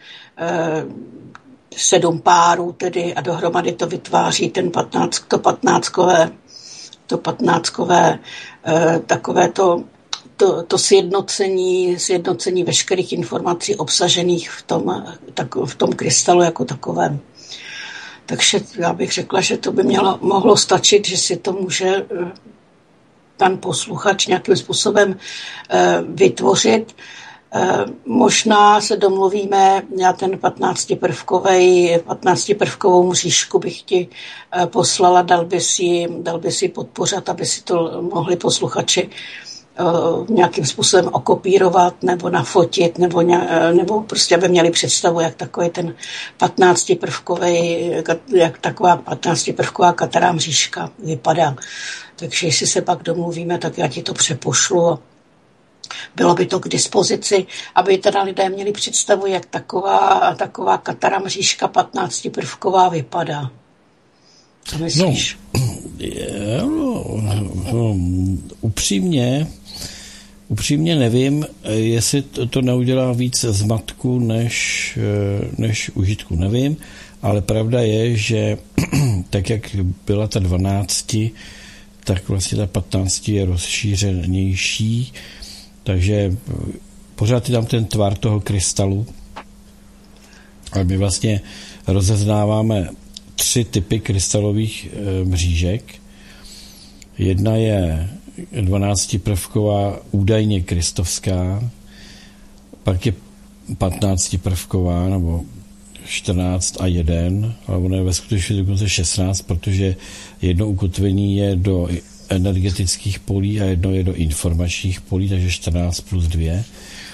sedm párů tedy a dohromady to vytváří ten patnáct, to patnáctkové, to patnáctkové eh, takové to, to, to sjednocení, sjednocení veškerých informací obsažených v tom, tak, v tom krystalu jako takovém. Takže já bych řekla, že to by mělo, mohlo stačit, že si to může pan posluchač nějakým způsobem eh, vytvořit. Možná se domluvíme, já ten patnáctiprvkovou mřížku bych ti poslala, dal by si, dal by si podpořat, aby si to mohli posluchači nějakým způsobem okopírovat nebo nafotit, nebo, nebo prostě aby měli představu, jak takový ten patnáctiprvkový, jak taková patnáctiprvková katará mřížka vypadá. Takže jestli se pak domluvíme, tak já ti to přepošlu. Bylo by to k dispozici, aby teda lidé měli představu, jak taková, taková katara mřížka patnáctiprvková vypadá. Co myslíš? No, no, no, upřímně, upřímně nevím, jestli to, to neudělá víc zmatku než, než užitku. Nevím, ale pravda je, že tak, jak byla ta dvanácti, tak vlastně ta patnácti je rozšířenější. Takže pořád je tam ten tvar toho krystalu. A my vlastně rozeznáváme tři typy krystalových e, mřížek. Jedna je dvanáctiprvková, údajně kristovská, pak je patnáctiprvková, nebo čtrnáct a jeden, ale ono je ve skutečnosti dokonce šestnáct, protože jedno ukotvení je do energetických polí a jedno je do informačních polí, takže čtrnáct plus dva.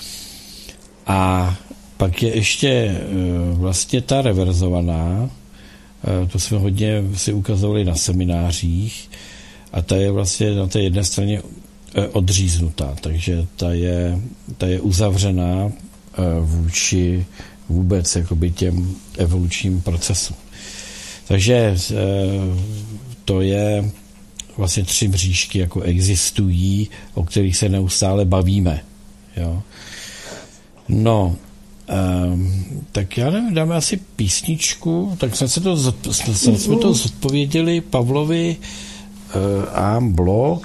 A pak je ještě vlastně ta reverzovaná, to jsme hodně si ukazovali na seminářích, a ta je vlastně na té jedné straně odříznutá, takže ta je, ta je uzavřená vůči vůbec jakoby těm evolučním procesům. Takže to je vlastně tři mřížky jako existují, o kterých se neustále bavíme. Jo. No, um, tak já nevím, dáme asi písničku, tak jsme, se to, jsme, jsme to zodpověděli Pavlovi uh, en bloc.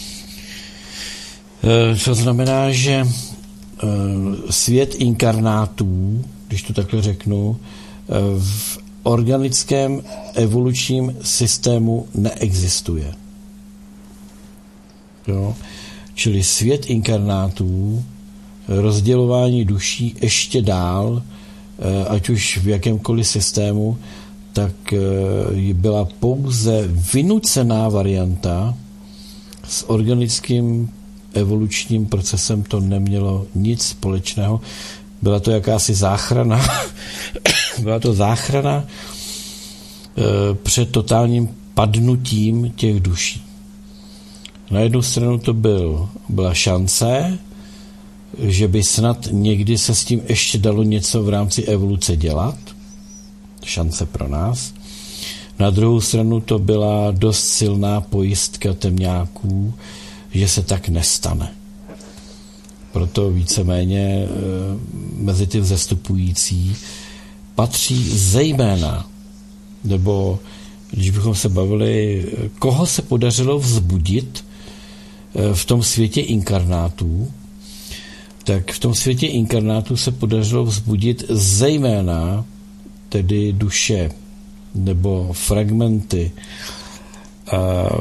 Uh, to znamená, že uh, svět inkarnátů, když to takhle řeknu, uh, v organickém evolučním systému neexistuje. Jo? Čili svět inkarnátů, rozdělování duší ještě dál, ať už v jakémkoliv systému, tak byla pouze vynucená varianta. S organickým evolučním procesem to nemělo nic společného. Byla to jakási záchrana. Byla to záchrana před totálním padnutím těch duší. Na jednu stranu to byl, byla šance, že by snad někdy se s tím ještě dalo něco v rámci evoluce dělat. Šance pro nás. Na druhou stranu to byla dost silná pojistka temňáků, že se tak nestane. Proto víceméně mezi ty vzestupující patří zejména, nebo když bychom se bavili, koho se podařilo vzbudit v tom světě inkarnátů, tak v tom světě inkarnátů se podařilo vzbudit zejména tedy duše nebo fragmenty a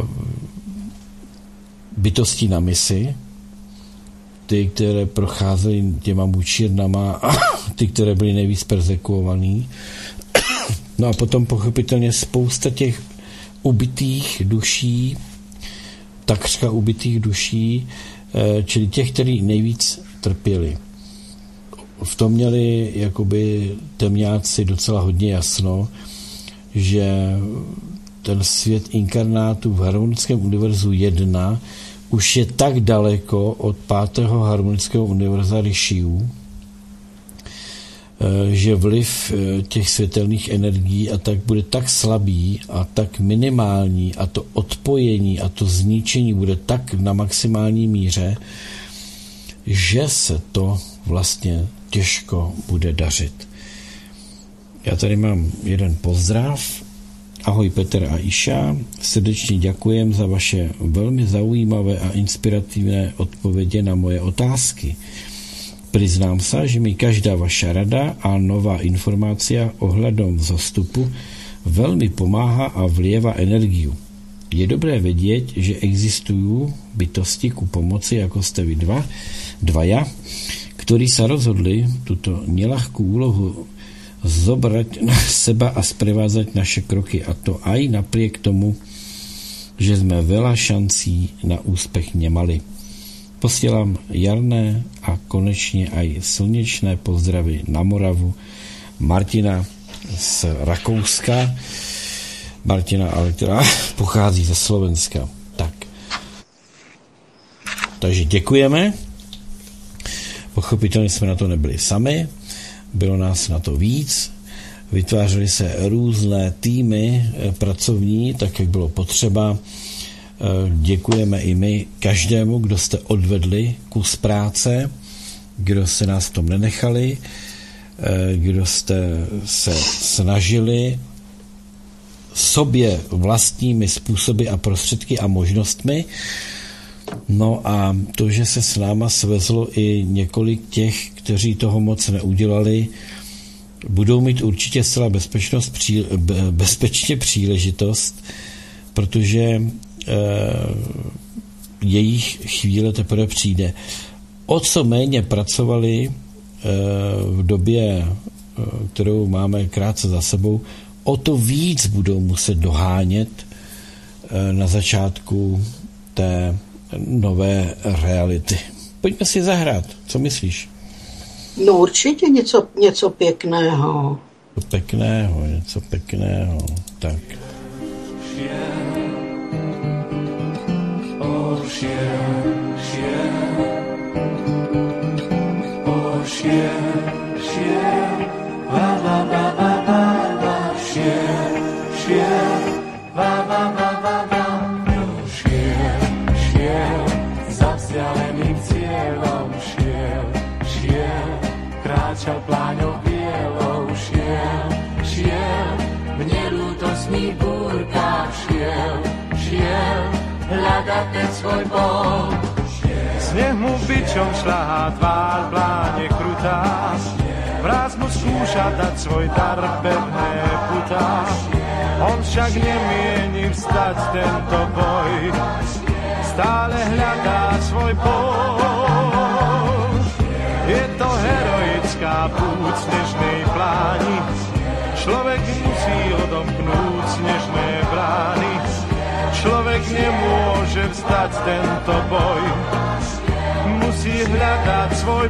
bytostí na misi, ty, které procházely těma mučírnama a ty, které byly nejvíc perzekuovaný. No a potom pochopitelně spousta těch ubitých duší, takřka ubitých duší, čili těch, kteří nejvíc trpěli. V tom měli jakoby temňáci docela hodně jasno, že ten svět inkarnátů v harmonickém univerzu jedna už je tak daleko od pátého harmonického univerza Rishiů, že vliv těch světelných energií a tak bude tak slabý a tak minimální a to odpojení a to zničení bude tak na maximální míře, že se to vlastně těžko bude dařit. Já tady mám jeden pozdrav. Ahoj Petr a Iša, srdečně děkujem za vaše velmi zaujímavé a inspirativné odpovědi na moje otázky. Priznám se, že mi každá vaša rada a nová informace ohledom vzostupu velmi pomáhá a vlieva energiu. Je dobré vědět, že existují bytosti ku pomoci, jako jste vy dva, dvaja, ktorí sa rozhodli tuto nelahkú úlohu zobrať na seba a sprevázať naše kroky, a to aj napriek tomu, že sme veľa šancí na úspech nemali. Posielam jarné a konečne aj slnečné pozdravy na Moravu. Martina z Rakouska. Martina ale teda pochází ze Slovenska. Tak. Takže děkujeme. Pochopitelně jsme na to nebyli sami, bylo nás na to víc, vytvářely se různé týmy pracovní, tak jak bylo potřeba. Děkujeme i my každému, kdo jste odvedli kus práce, kdo se nás v tom nenechali, kdo jste se snažili sobě vlastními způsoby a prostředky a možnostmi. No a to, že se s náma svezlo i několik těch, kteří toho moc neudělali, budou mít určitě zcela bezpečnost, pří, bezpečně příležitost, protože e, jejich chvíle teprve přijde. O co méně pracovali e, v době, kterou máme krátce za sebou, o to víc budou muset dohánět e, na začátku té nové reality. Pojďme si zahrát. Co myslíš? No určitě něco, něco pěkného. Něco pěkného, něco pěkného. Tak. Kráčal pláňou bielou, šiel, šiel, v nelútostných búrkách šiel, šiel, hľadať ten svoj bol. Sneh mu bičom šľahá, tvár pláne krutá, vraz mu skúša skúša dať svoj dar pevné putá. On však nemieni vstať tento boj, stále hľadá svoj pól. Je to heroická púť snežnej pláni, človek musí odomknúť snežné brány. Človek nemôže vstať tento boj, musí hľadať svoj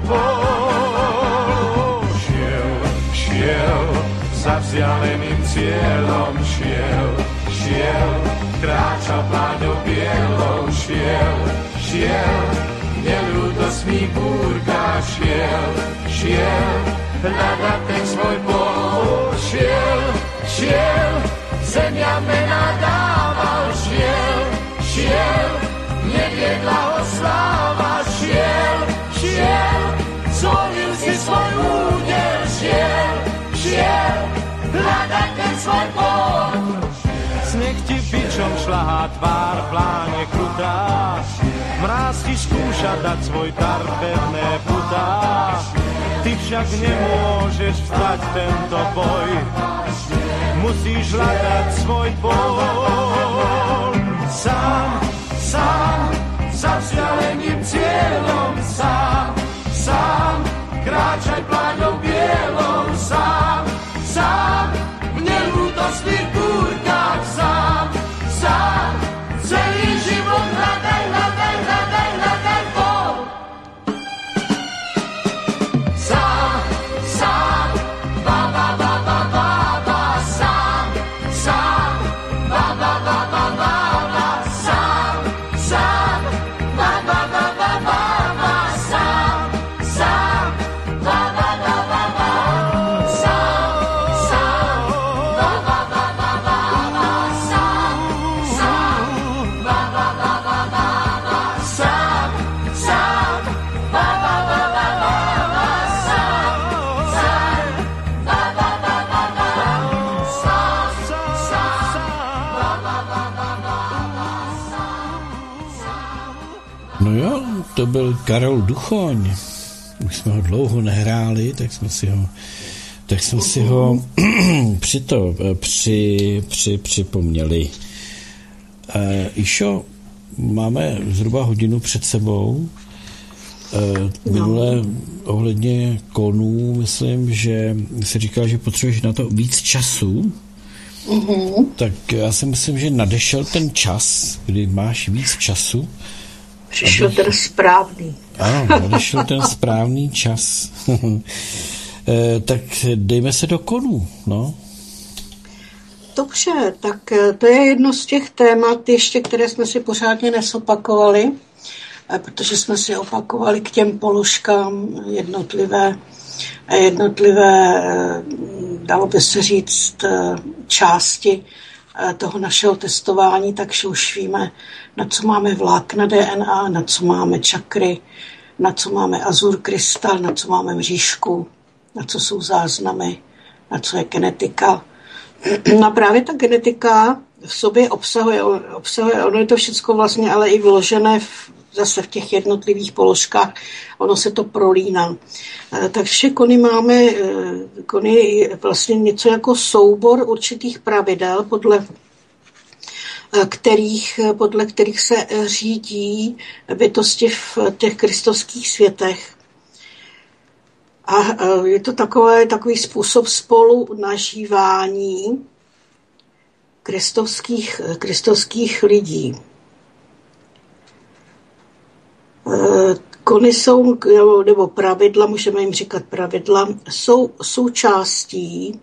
pól. Šiel, šiel, za vzdialeným cieľom šiel, šiel, kráčal pláňou bielou, šiel, šiel, v neľútostných búrkach šiel, šiel, hľadať ten svoj pól. Šiel, šiel, zemia mená dával, šiel, šiel, neviedla ho sláva, šiel, šiel, zvolil si svoj údel, šiel, šiel, hľadať ten svoj pól. Sneh ti bičom šľahá tvár, pláne krutá, mráz ti skúša dať svoj dar, pevné putá. Ty však nemôžeš vstať tento boj, musíš hľadať svoj pól. Sám, sám, za vzdialeným cieľom, sám, sám, kráčaj pláňou bielou, sám, sám, v neľútostných búrkach, sám, sám, celý život hľadaj, hľadaj, hľadaj, hľadaj pól. Sám, sám, ba, ba, ba, ba, ba, ba, sám, sám, ba, ba, ba, ba, ba, ba, sám, sám, ba, ba, ba, ba, ba, ba, sám, sám, ba, ba, ba, ba, ba, sám, sám, ba, ba, ba, ba, ba, ba, sám, sám, ba, ba, ba, ba, ba, ba, sám, sám, ba, ba, ba, ba, ba, ba, sám, sám, ba, ba, ba, ba, ba, sám, sám, ba, ba, ba, ba, ba, sám. No jo, to byl Karel Duchoň. Už jsme ho dlouho nehráli, tak jsme si ho, tak jsme si ho při to, při, při, připomněli. E, Išo, máme zhruba hodinu před sebou. E, minule ohledně konů, myslím, že se říká, že potřebuješ na to víc času. Mm-hmm. Tak já si myslím, že nadešel ten čas, kdy máš víc času. Přišel abych... ten správný. Ano, nadešel ten správný čas. e, tak dejme se do konů, no. Dobře, tak to je jedno z těch témat ještě, které jsme si pořádně nesopakovali, protože jsme si opakovali k těm položkám jednotlivé, jednotlivé, dalo by se říct, části toho našeho testování, takže už víme, na co máme vlákna D N A, na co máme čakry, na co máme azur krystal, na co máme mřížku, na co jsou záznamy, na co je genetika. No právě ta genetika v sobě obsahuje, obsahuje, ono je to všechno vlastně, ale i vložené v, zase v těch jednotlivých položkách, ono se to prolíná. Takže kony máme, kony je vlastně něco jako soubor určitých pravidel, podle kterých, podle kterých se řídí bytosti v těch kristovských světech. A je to takové, takový způsob spolu nažívání kristovských, kristovských lidí. Kony jsou, nebo pravidla, můžeme jim říkat pravidla, jsou součástí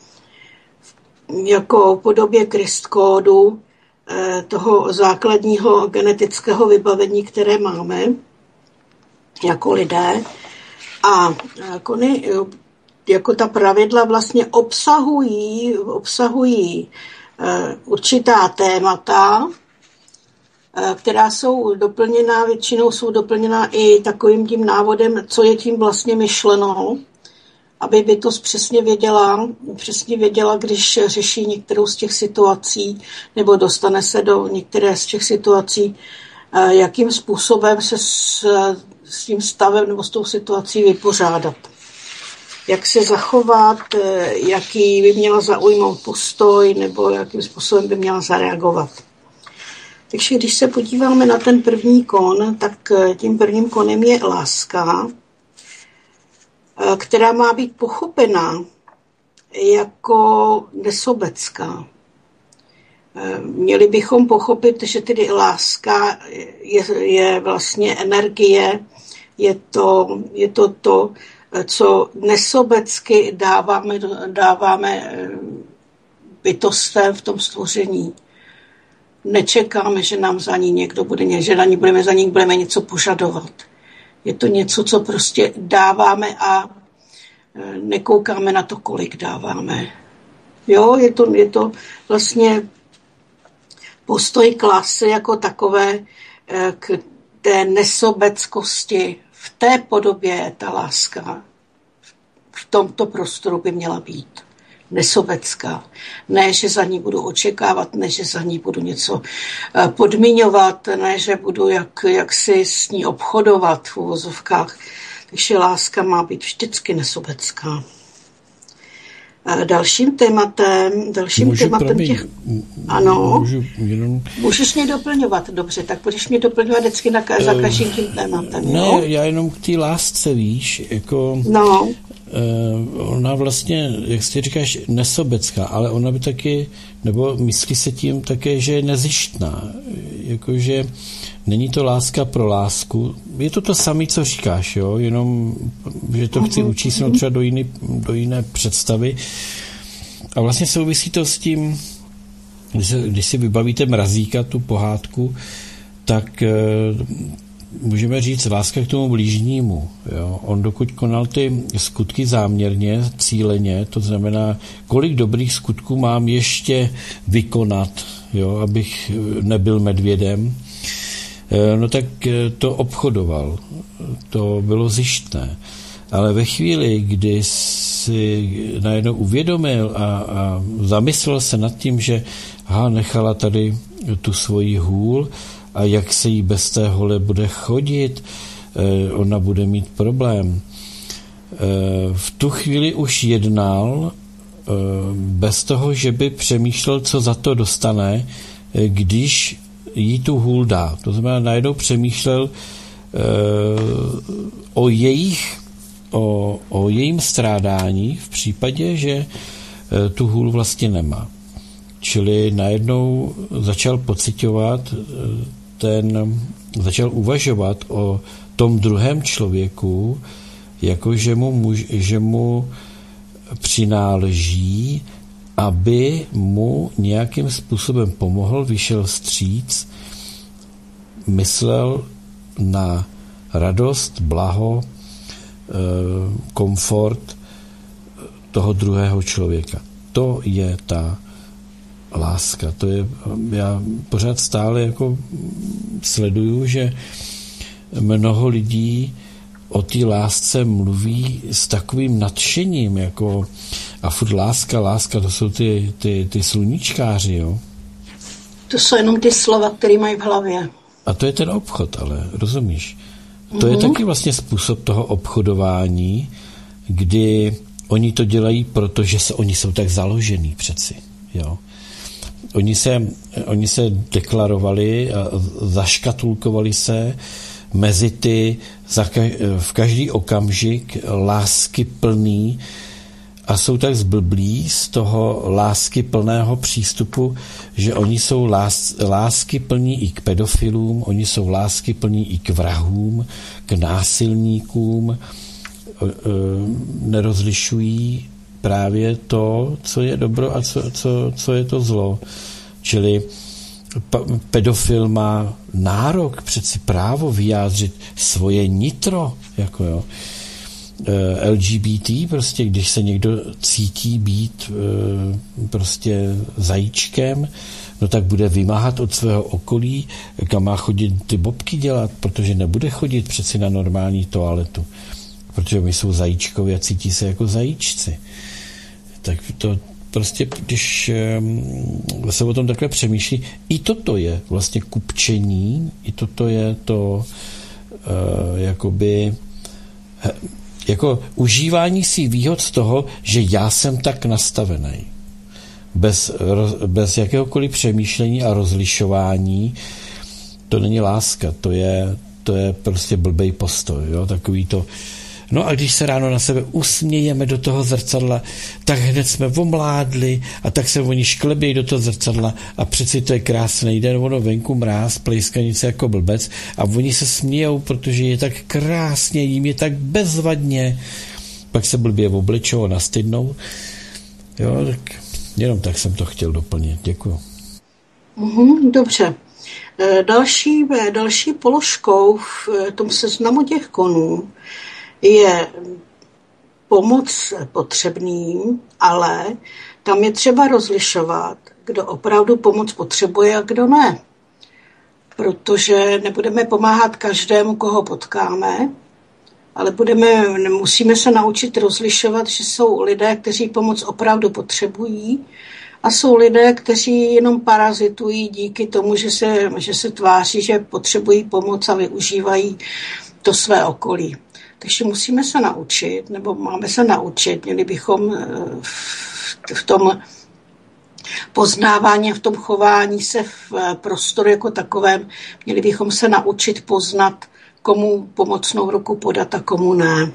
jako v podobě kristkódu toho základního genetického vybavení, které máme jako lidé. A kony, jako ta pravidla vlastně obsahují, obsahují určitá témata, která jsou doplněná, většinou jsou doplněná i takovým tím návodem, co je tím vlastně myšleno, aby bytost přesně věděla, přesně věděla, když řeší některou z těch situací nebo dostane se do některé z těch situací, jakým způsobem se s, s tím stavem nebo s tou situací vypořádat. jak se zachovat, jaký by měla zaujmout postoj nebo jakým způsobem by měla zareagovat. Takže když se podíváme na ten první kon, tak tím prvním konem je láska, která má být pochopena jako nesobecká. Měli bychom pochopit, že tedy láska je, je vlastně energie, je to, je to to, co nesobecky dáváme, dáváme bytostem v tom stvoření. Nečekáme, že nám za ní někdo bude, že na ní budeme za ní budeme něco požadovat. Je to něco, co prostě dáváme a nekoukáme na to, kolik dáváme. Jo, je to, je to vlastně postoj k lásce jako takové, k té nesobeckosti. V té podobě ta láska v tomto prostoru by měla být nesobecká. Ne, že za ní budu očekávat, ne, že za ní budu něco podmiňovat, ne, že budu jak, jak si s ní obchodovat v uvozovkách. Takže láska má být vždycky nesobecká. Dalším tématem, dalším Můžu, tématem promiň, těch... Ano, můžu jenom... můžeš mě doplňovat, dobře, tak budeš mě doplňovat vždycky na, za každým tím tématem, Ne, jo? já jenom k té lásce, víš, jako... No. Uh, ona vlastně, jak jsi říkáš, nesobecká, ale ona by taky, nebo myslí se tím také, že je nezištná, jakože není to láska pro lásku, je to to samé, co říkáš, jo, jenom, že to chci učísnout třeba do, jiný, do jiné představy a vlastně souvisí to s tím, když, se, když si vybavíte Mrazíka, tu pohádku, tak uh, můžeme říct láska k tomu blížnímu. Jo. On dokud konal ty skutky záměrně, cíleně, to znamená, kolik dobrých skutků mám ještě vykonat, jo, abych nebyl medvědem, no tak to obchodoval. To bylo zištné. Ale ve chvíli, kdy si najednou uvědomil a, a zamyslel se nad tím, že aha, nechala tady tu svoji hůl, a jak se jí bez té hole bude chodit, eh, ona bude mít problém. Eh, v tu chvíli už jednal eh, bez toho, že by přemýšlel, co za to dostane, eh, když jí tu hůl dá. To znamená, najednou přemýšlel eh, o jejich, o, o jejím strádání v případě, že eh, tu hůl vlastně nemá. Čili najednou začal pociťovat ten, začal uvažovat o tom druhém člověku, jako že mu, že mu přináleží, aby mu nějakým způsobem pomohl, vyšel vstříc, myslel na radost, blaho, komfort toho druhého člověka. To je ta láska. To je, já pořád stále jako sleduju, že mnoho lidí o té lásce mluví s takovým nadšením, jako a furt láska, láska, to jsou ty, ty, ty sluníčkáři, jo. To jsou jenom ty slova, které mají v hlavě. A to je ten obchod, ale rozumíš? To mm-hmm. je taky vlastně způsob toho obchodování, kdy oni to dělají, protože se, oni jsou tak založený přeci, jo. Oni se, oni se deklarovali a zaškatulkovali se mezi ty za, v každý okamžik lásky plný a jsou tak zblblí z toho lásky plného přístupu, že oni jsou lás, lásky plní i k pedofilům, oni jsou lásky plní i k vrahům, k násilníkům, nerozlišují právě to, co je dobro a co, co, co je to zlo. Čili pedofil má nárok, přeci právo vyjádřit svoje nitro, jako jo. L G B T, prostě když se někdo cítí být prostě zajíčkem, no tak bude vymáhat od svého okolí, kam má chodit ty bobky dělat, protože nebude chodit přeci na normální toaletu, protože my jsou zajíčkovi a cítí se jako zajíčci. Tak to prostě, když se o tom takhle přemýšlí, i toto je vlastně kupčení, i toto je to uh, jakoby jako užívání si výhod z toho, že já jsem tak nastavený. Bez, bez jakéhokoliv přemýšlení a rozlišování, to není láska, to je, to je prostě blbej postoj, jo? Takový to. No a když se ráno na sebe usmějeme do toho zrcadla, tak hned jsme omládli a tak se oni šklebějí do toho zrcadla a přeci to je krásný den, ono venku mráz, plejskanice jako blbec a oni se smějou, protože je tak krásně, jim je tak bezvadně, pak se blbě obličou a nastydnou. Jo, tak jenom tak jsem to chtěl doplnit. Děkuju. Uhum, dobře. Další, další položkou v tom seznamu těch konů je pomoc potřebným, ale tam je třeba rozlišovat, kdo opravdu pomoc potřebuje a kdo ne. Protože nebudeme pomáhat každému, koho potkáme, ale budeme, musíme se naučit rozlišovat, že jsou lidé, kteří pomoc opravdu potřebují a jsou lidé, kteří jenom parazitují díky tomu, že se, že se tváří, že potřebují pomoc a využívají to své okolí. Takže musíme se naučit, nebo máme se naučit, měli bychom v tom poznávání, v tom chování se v prostoru jako takovém, měli bychom se naučit poznat, komu pomocnou ruku podat a komu ne.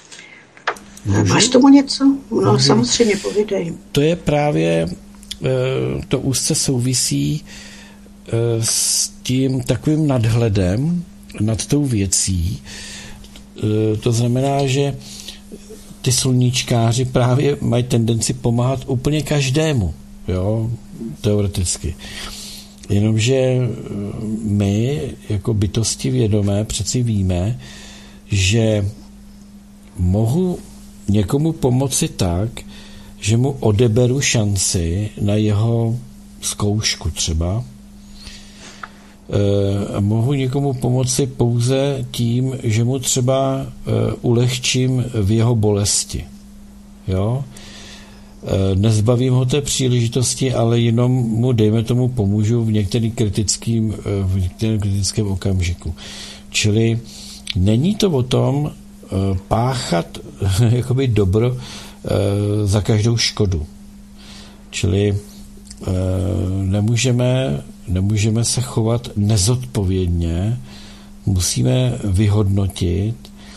Můžu? Máš tomu něco? No, Můžu? Samozřejmě, povídej. To je právě, to úzce souvisí s tím takovým nadhledem nad tou věcí. To znamená, že ty sluníčkáři právě mají tendenci pomáhat úplně každému, jo, teoreticky. Jenomže my, jako bytosti vědomé, přeci víme, že mohu někomu pomoci tak, že mu odeberu šanci na jeho zkoušku třeba. E, mohu někomu pomoci pouze tím, že mu třeba e, ulehčím v jeho bolesti. Jo? E, nezbavím ho té příležitosti, ale jenom mu, dejme tomu, pomůžu v některým kritickým, v některém kritickém okamžiku. Čili není to o tom e, páchat jakoby dobro e, za každou škodu. Čili e, nemůžeme Nemůžeme se chovat nezodpovědně, musíme vyhodnotit,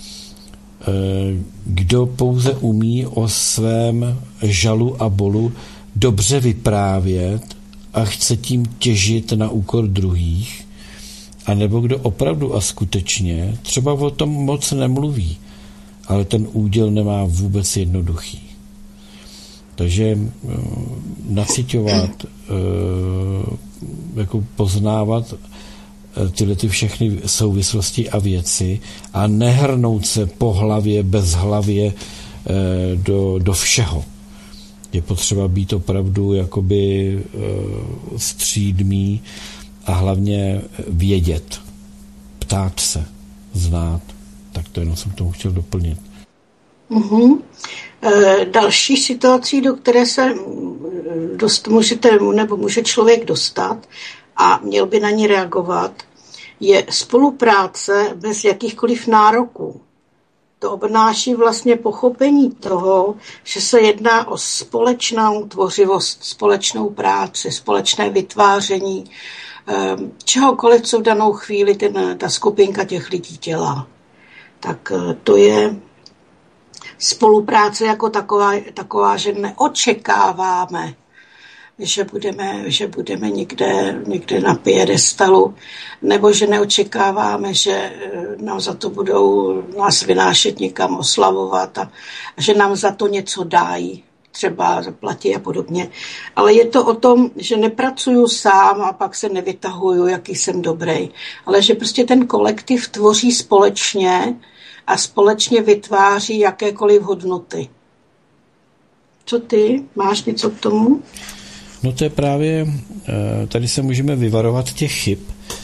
kdo pouze umí o svém žalu a bolu dobře vyprávět a chce tím těžit na úkor druhých, anebo kdo opravdu a skutečně třeba o tom moc nemluví, ale ten úděl nemá vůbec jednoduchý. Takže naciťovat, jako poznávat tyhle ty všechny souvislosti a věci a nehrnout se po hlavě, bez hlavě do, do všeho. Je potřeba být opravdu jakoby střídmý a hlavně vědět, ptát se, znát. Tak to jenom jsem tomu chtěl doplnit. Mm-hmm. E, další situací, do které se dost můžete, nebo může člověk dostat a měl by na ní reagovat, je spolupráce bez jakýchkoliv nároků. To obnáší vlastně pochopení toho, že se jedná o společnou tvořivost, společnou práci, společné vytváření e, čehokoliv, co v danou chvíli ten, ta skupinka těch lidí dělá. Tak e, to je spolupráce jako taková, taková, že neočekáváme, že budeme, že budeme někde, někde na piedestalu, nebo že neočekáváme, že nám za to budou nás vynášet někam oslavovat a, a že nám za to něco dají, třeba zaplatí a podobně. Ale je to o tom, že nepracuju sám a pak se nevytahuju, jaký jsem dobrý, ale že prostě ten kolektiv tvoří společně a společně vytváří jakékoliv hodnoty. Co ty? Máš něco k tomu? No to je právě, tady se můžeme vyvarovat těch chyb,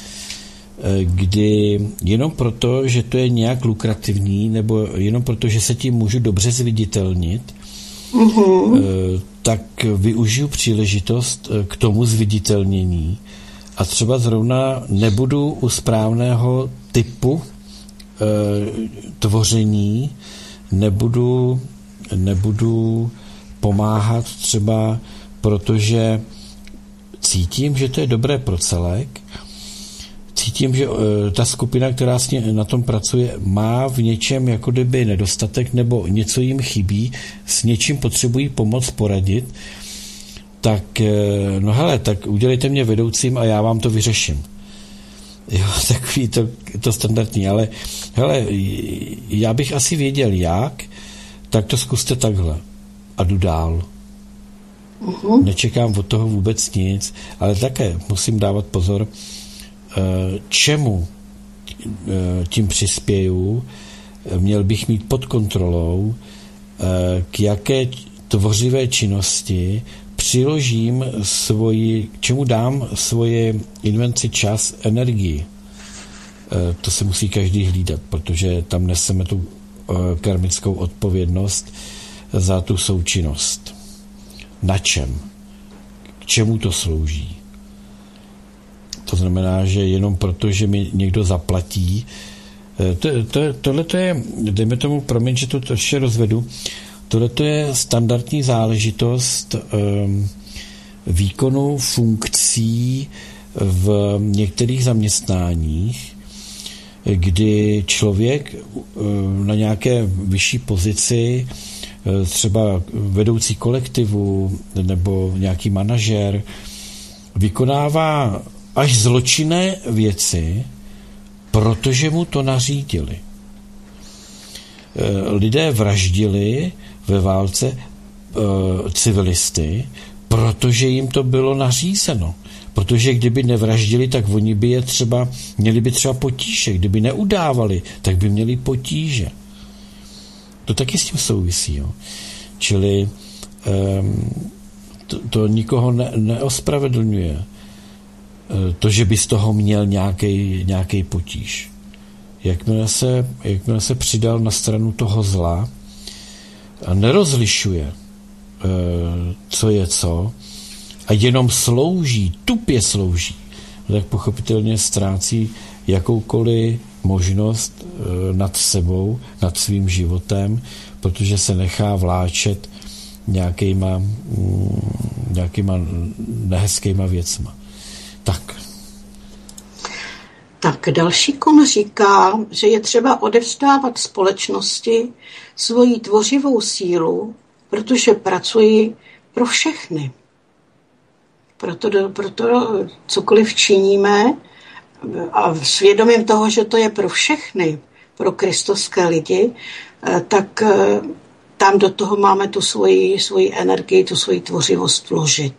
kdy jenom proto, že to je nějak lukrativní, nebo jenom proto, že se tím můžu dobře zviditelnit, mm-hmm. tak využiju příležitost k tomu zviditelnění a třeba zrovna nebudu u správného typu tvoření nebudu, nebudu pomáhat třeba, protože cítím, že to je dobré pro celek, cítím, že ta skupina, která na tom pracuje, má v něčem jako kdyby nedostatek nebo něco jim chybí, s něčím potřebují pomoc, poradit, tak no hele, tak udělejte mě vedoucím a já vám to vyřeším. Jo, takový to, to standardní, ale hele, já bych asi věděl jak, tak to zkuste takhle a jdu dál. Uh-huh. Nečekám od toho vůbec nic, ale také musím dávat pozor, čemu tím přispěju, měl bych mít pod kontrolou, k jaké tvořivé činnosti přiložím svoji, k čemu dám svoje invenci, čas, energii. To se musí každý hlídat, protože tam neseme tu karmickou odpovědnost za tu součinnost. Na čem? K čemu to slouží? To znamená, že jenom proto, že mi někdo zaplatí, to, to, tohle to je, dejme tomu, promiň, že to ještě rozvedu, tohle to je standardní záležitost um, výkonu funkcí v některých zaměstnáních, kdy člověk um, na nějaké vyšší pozici, třeba vedoucí kolektivu nebo nějaký manažer, vykonává až zločinné věci, protože mu to nařídili. Lidé vraždili ve válce civilisty, protože jim to bylo nařízeno. Protože kdyby nevraždili, tak oni by je třeba, měli by třeba potíže. Kdyby neudávali, tak by měli potíže. To taky s tím souvisí. Jo. Čili um, to, to nikoho ne, neospravedlňuje. To, že by z toho měl nějaký potíž. Jakmile se, jakmile se přidal na stranu toho zla a nerozlišuje, co je co, a jenom slouží, tupě slouží, tak pochopitelně ztrácí jakoukoliv možnost nad sebou, nad svým životem, protože se nechá vláčet nějakýma, nějakýma nehezkýma věcma. Tak. Tak další kon říká, že je třeba odevzdávat společnosti svoji tvořivou sílu, protože pracují pro všechny. Proto, proto cokoliv činíme a svědomím toho, že to je pro všechny, pro kristovské lidi, tak tam do toho máme tu svoji, svoji energii, tu svoji tvořivost vložit.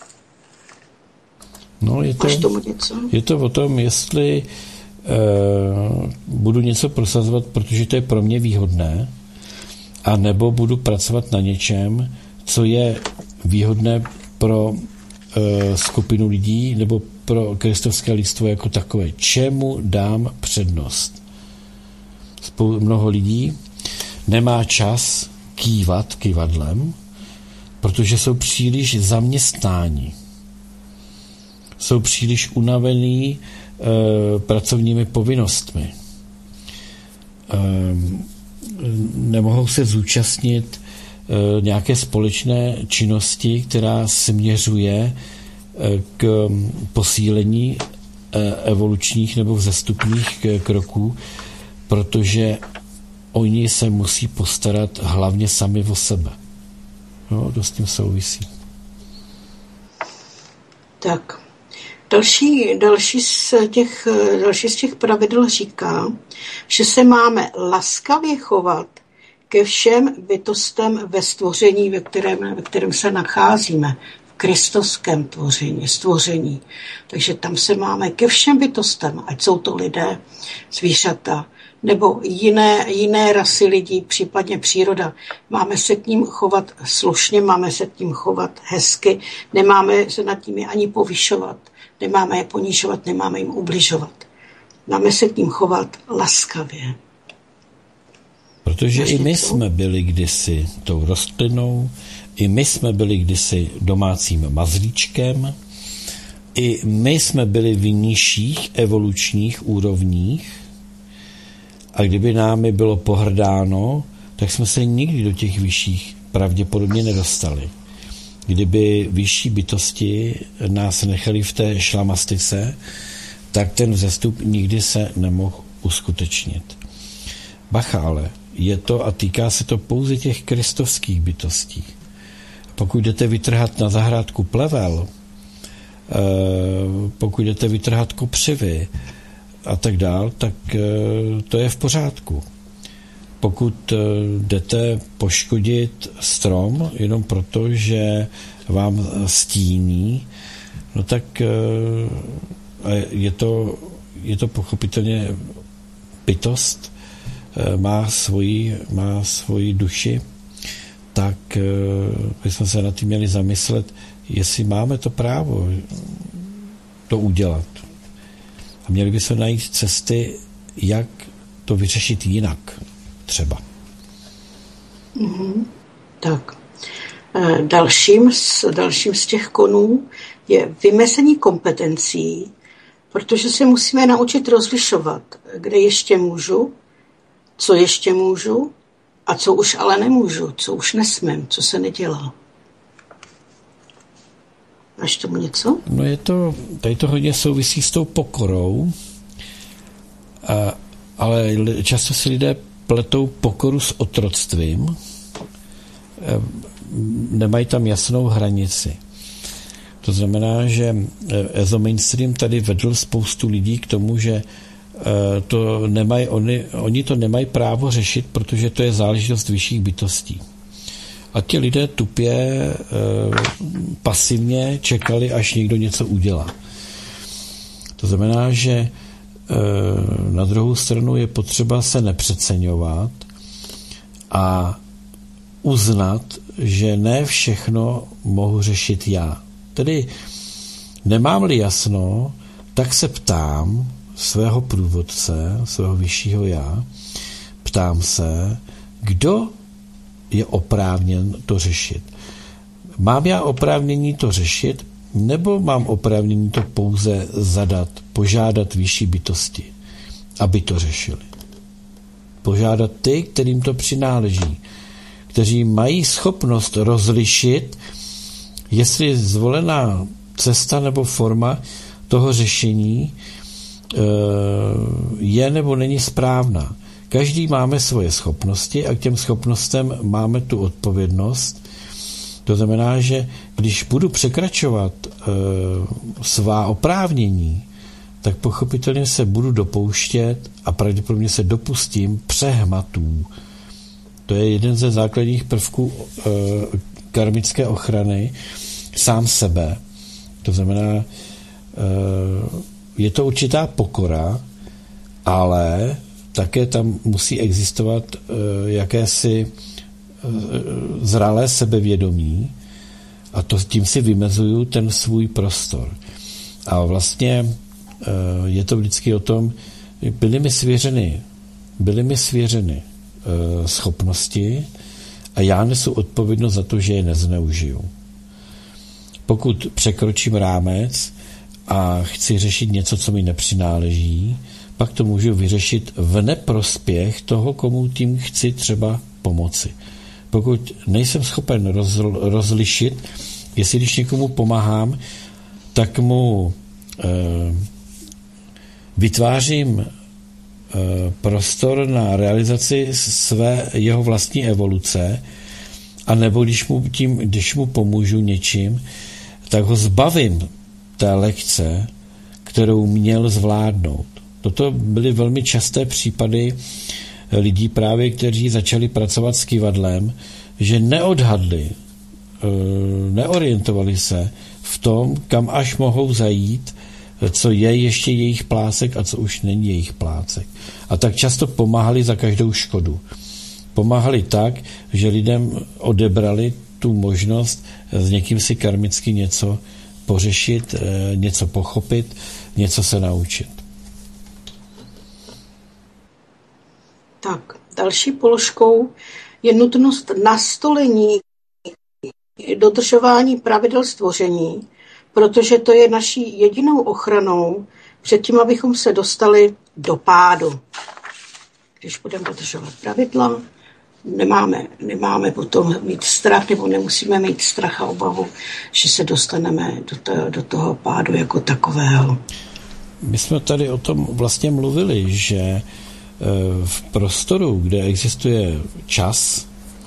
No, je to, je to o tom, jestli uh, budu něco prosazovat, protože to je pro mě výhodné, a nebo budu pracovat na něčem, co je výhodné pro uh, skupinu lidí nebo pro kristovské lidstvo jako takové. Čemu dám přednost? Spou- mnoho lidí nemá čas kývat kývadlem, protože jsou příliš zaměstnáni. Jsou příliš unavený e, pracovními povinnostmi. E, nemohou se zúčastnit e, nějaké společné činnosti, která směřuje e, k posílení e, evolučních nebo vzestupných k, kroků, protože oni se musí postarat hlavně sami o sebe. No, to s tím souvisí. Tak. Další, další, z těch, další z těch pravidel říká, že se máme laskavě chovat ke všem bytostem ve stvoření, ve kterém, ve kterém se nacházíme, v kristovském tvoření, stvoření. Takže tam se máme ke všem bytostem, ať jsou to lidé, zvířata, nebo jiné, jiné rasy lidí, případně příroda. Máme se k ním chovat slušně, máme se k ním chovat hezky, nemáme se nad nimi ani povyšovat. Nemáme je ponižovat, nemáme jim ubližovat. Máme se k ním chovat laskavě. Protože i my jsme byli kdysi tou rostlinou, i my jsme byli kdysi domácím mazlíčkem, i my jsme byli v nižších evolučních úrovních, a kdyby námi bylo pohrdáno, tak jsme se nikdy do těch vyšších pravděpodobně nedostali. Kdyby vyšší bytosti nás nechali v té šlamastice, tak ten vzestup nikdy se nemohl uskutečnit. Bacha ale, je to a týká se to pouze těch kristovských bytostí. Pokud jdete vytrhat na zahrádku plevel, pokud jdete vytrhat kopřivy a tak dál, tak to je v pořádku. Pokud jdete poškodit strom jenom proto, že vám stíní, no tak je to, je to pochopitelně bytost, má svoji, má svoji duši, tak bychom se nad tím měli zamyslet, jestli máme to právo to udělat. A měli bychom najít cesty, jak to vyřešit jinak třeba. Mm-hmm. Tak. Dalším z, dalším z těch konů je vymezení kompetencí, protože se musíme naučit rozlišovat, kde ještě můžu, co ještě můžu a co už ale nemůžu, co už nesmím, co se nedělá. Máš tomu něco? No je to, tady to hodně souvisí s tou pokorou, a, ale často si lidé pletou pokoru s otroctvím, nemají tam jasnou hranici. To znamená, že Ezo Mainstream tady vedl spoustu lidí k tomu, že to nemají, oni, oni to nemají právo řešit, protože to je záležitost vyšších bytostí. A ti lidé tupě e, pasivně čekali, až někdo něco udělá. To znamená, že e, na druhou stranu je potřeba se nepřeceňovat a uznat, že ne všechno mohu řešit já. Tedy nemám-li jasno, tak se ptám svého průvodce, svého vyššího já, ptám se, kdo je oprávněn to řešit. Mám já oprávnění to řešit, nebo mám oprávnění to pouze zadat, požádat vyšší bytosti, aby to řešili? Požádat ty, kterým to přináleží, kteří mají schopnost rozlišit, jestli zvolená cesta nebo forma toho řešení je nebo není správná. Každý máme svoje schopnosti a k těm schopnostem máme tu odpovědnost. To znamená, že když budu překračovat e, svá oprávnění, tak pochopitelně se budu dopouštět a pravděpodobně se dopustím přehmatů. To je jeden ze základních prvků e, karmické ochrany sám sebe. To znamená, e, je to určitá pokora, ale také tam musí existovat uh, jakési uh, zralé sebevědomí a to tím si vymezuju ten svůj prostor. A vlastně uh, je to vždycky o tom, byly mi svěřeny, byly mi svěřeny uh, schopnosti a já nesu odpovědnost za to, že je nezneužiju. Pokud překročím rámec a chci řešit něco, co mi nepřináleží, pak to můžu vyřešit v neprospěch toho, komu tím chci třeba pomoci. Pokud nejsem schopen roz, rozlišit, jestli když někomu pomáhám, tak mu e, vytvářím e, prostor na realizaci své jeho vlastní evoluce, anebo když mu, tím, když mu pomůžu něčím, tak ho zbavím té lekce, kterou měl zvládnout. Toto byly velmi časté případy lidí právě, kteří začali pracovat s kyvadlem, že neodhadli, neorientovali se v tom, kam až mohou zajít, co je ještě jejich plácek a co už není jejich plácek. A tak často pomáhali za každou škodu. Pomáhali tak, že lidem odebrali tu možnost s někým si karmicky něco pořešit, něco pochopit, něco se naučit. Tak, další položkou je nutnost nastolení dodržování pravidel stvoření, protože to je naší jedinou ochranou před tím, abychom se dostali do pádu. Když budeme dodržovat pravidla, nemáme, nemáme potom mít strach, nebo nemusíme mít strach a obavu, že se dostaneme do, to, do toho pádu jako takového. My jsme tady o tom vlastně mluvili, že v prostoru, kde existuje čas,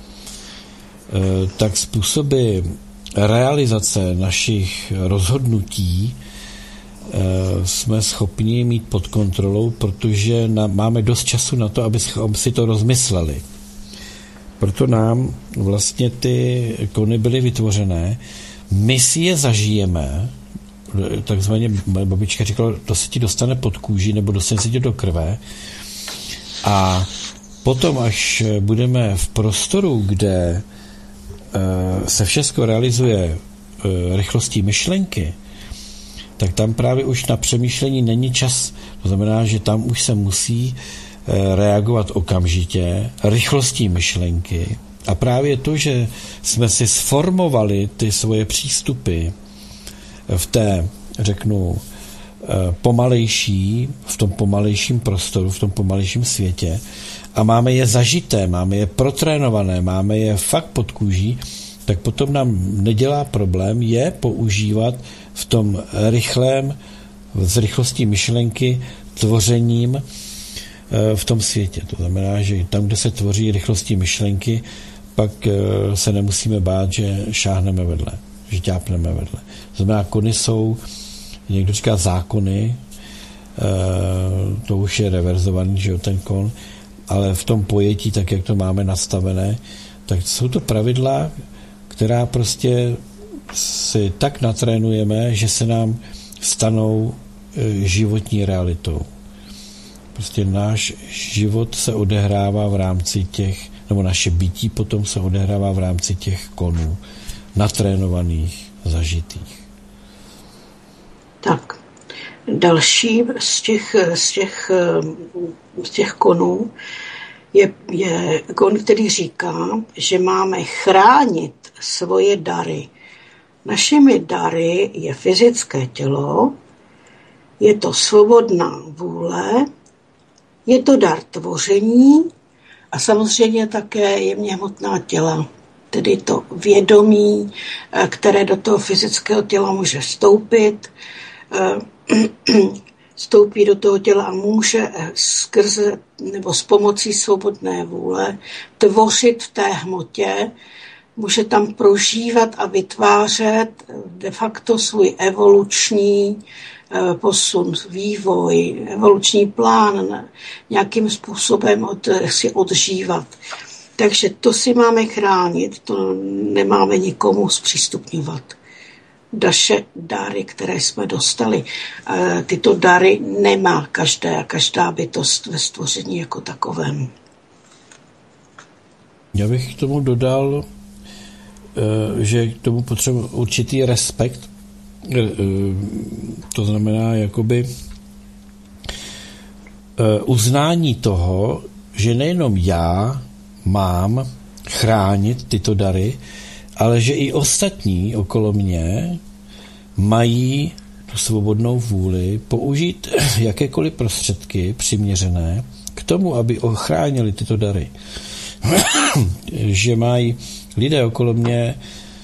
tak způsoby realizace našich rozhodnutí jsme schopni mít pod kontrolou, protože máme dost času na to, aby si to rozmysleli. Proto nám vlastně ty kony byly vytvořené. My si je zažijeme, takzvaně moje babička říkala, to se ti dostane pod kůži nebo dostane se ti do krve, a potom, až budeme v prostoru, kde se všechno realizuje rychlostí myšlenky, tak tam právě už na přemýšlení není čas. To znamená, že tam už se musí reagovat okamžitě, rychlostí myšlenky. A právě to, že jsme si sformovali ty svoje přístupy v té, řeknu, pomalejší, v tom pomalejším prostoru, v tom pomalejším světě, a máme je zažité, máme je protrénované, máme je fakt pod kůží, tak potom nám nedělá problém je používat v tom rychlém, s rychlostí myšlenky, tvořením v tom světě. To znamená, že tam, kde se tvoří rychlostí myšlenky, pak se nemusíme bát, že šáhneme vedle, že ťápneme vedle. To znamená, kony jsou, někdo říká zákony, to už je reverzovaný, že jo, ten kon, ale v tom pojetí, tak jak to máme nastavené, tak jsou to pravidla, která prostě si tak natrénujeme, že se nám stanou životní realitou. Prostě náš život se odehrává v rámci těch, nebo naše bytí potom se odehrává v rámci těch konů, natrénovaných, zažitých. Tak, další z těch, z těch, z těch konů je, je kon, který říká, že máme chránit svoje dary. Našimi dary je fyzické tělo, je to svobodná vůle, je to dar tvoření a samozřejmě také jemně hmotná těla, tedy to vědomí, které do toho fyzického těla může vstoupit, vstoupí do toho těla a může skrze nebo s pomocí svobodné vůle tvořit v té hmotě, může tam prožívat a vytvářet de facto svůj evoluční posun, vývoj, evoluční plán, nějakým způsobem od, si odžívat. Takže to si máme chránit, to nemáme nikomu zpřístupňovat. Naše dary, které jsme dostali, tyto dary nemá každé, každá bytost ve stvoření jako takovém. Já bych k tomu dodal, že k tomu potřebuje určitý respekt. To znamená jakoby uznání toho, že nejenom já mám chránit tyto dary, ale že i ostatní okolo mě mají tu svobodnou vůli použít jakékoliv prostředky přiměřené k tomu, aby ochránili tyto dary. Že mají lidé okolo mě e,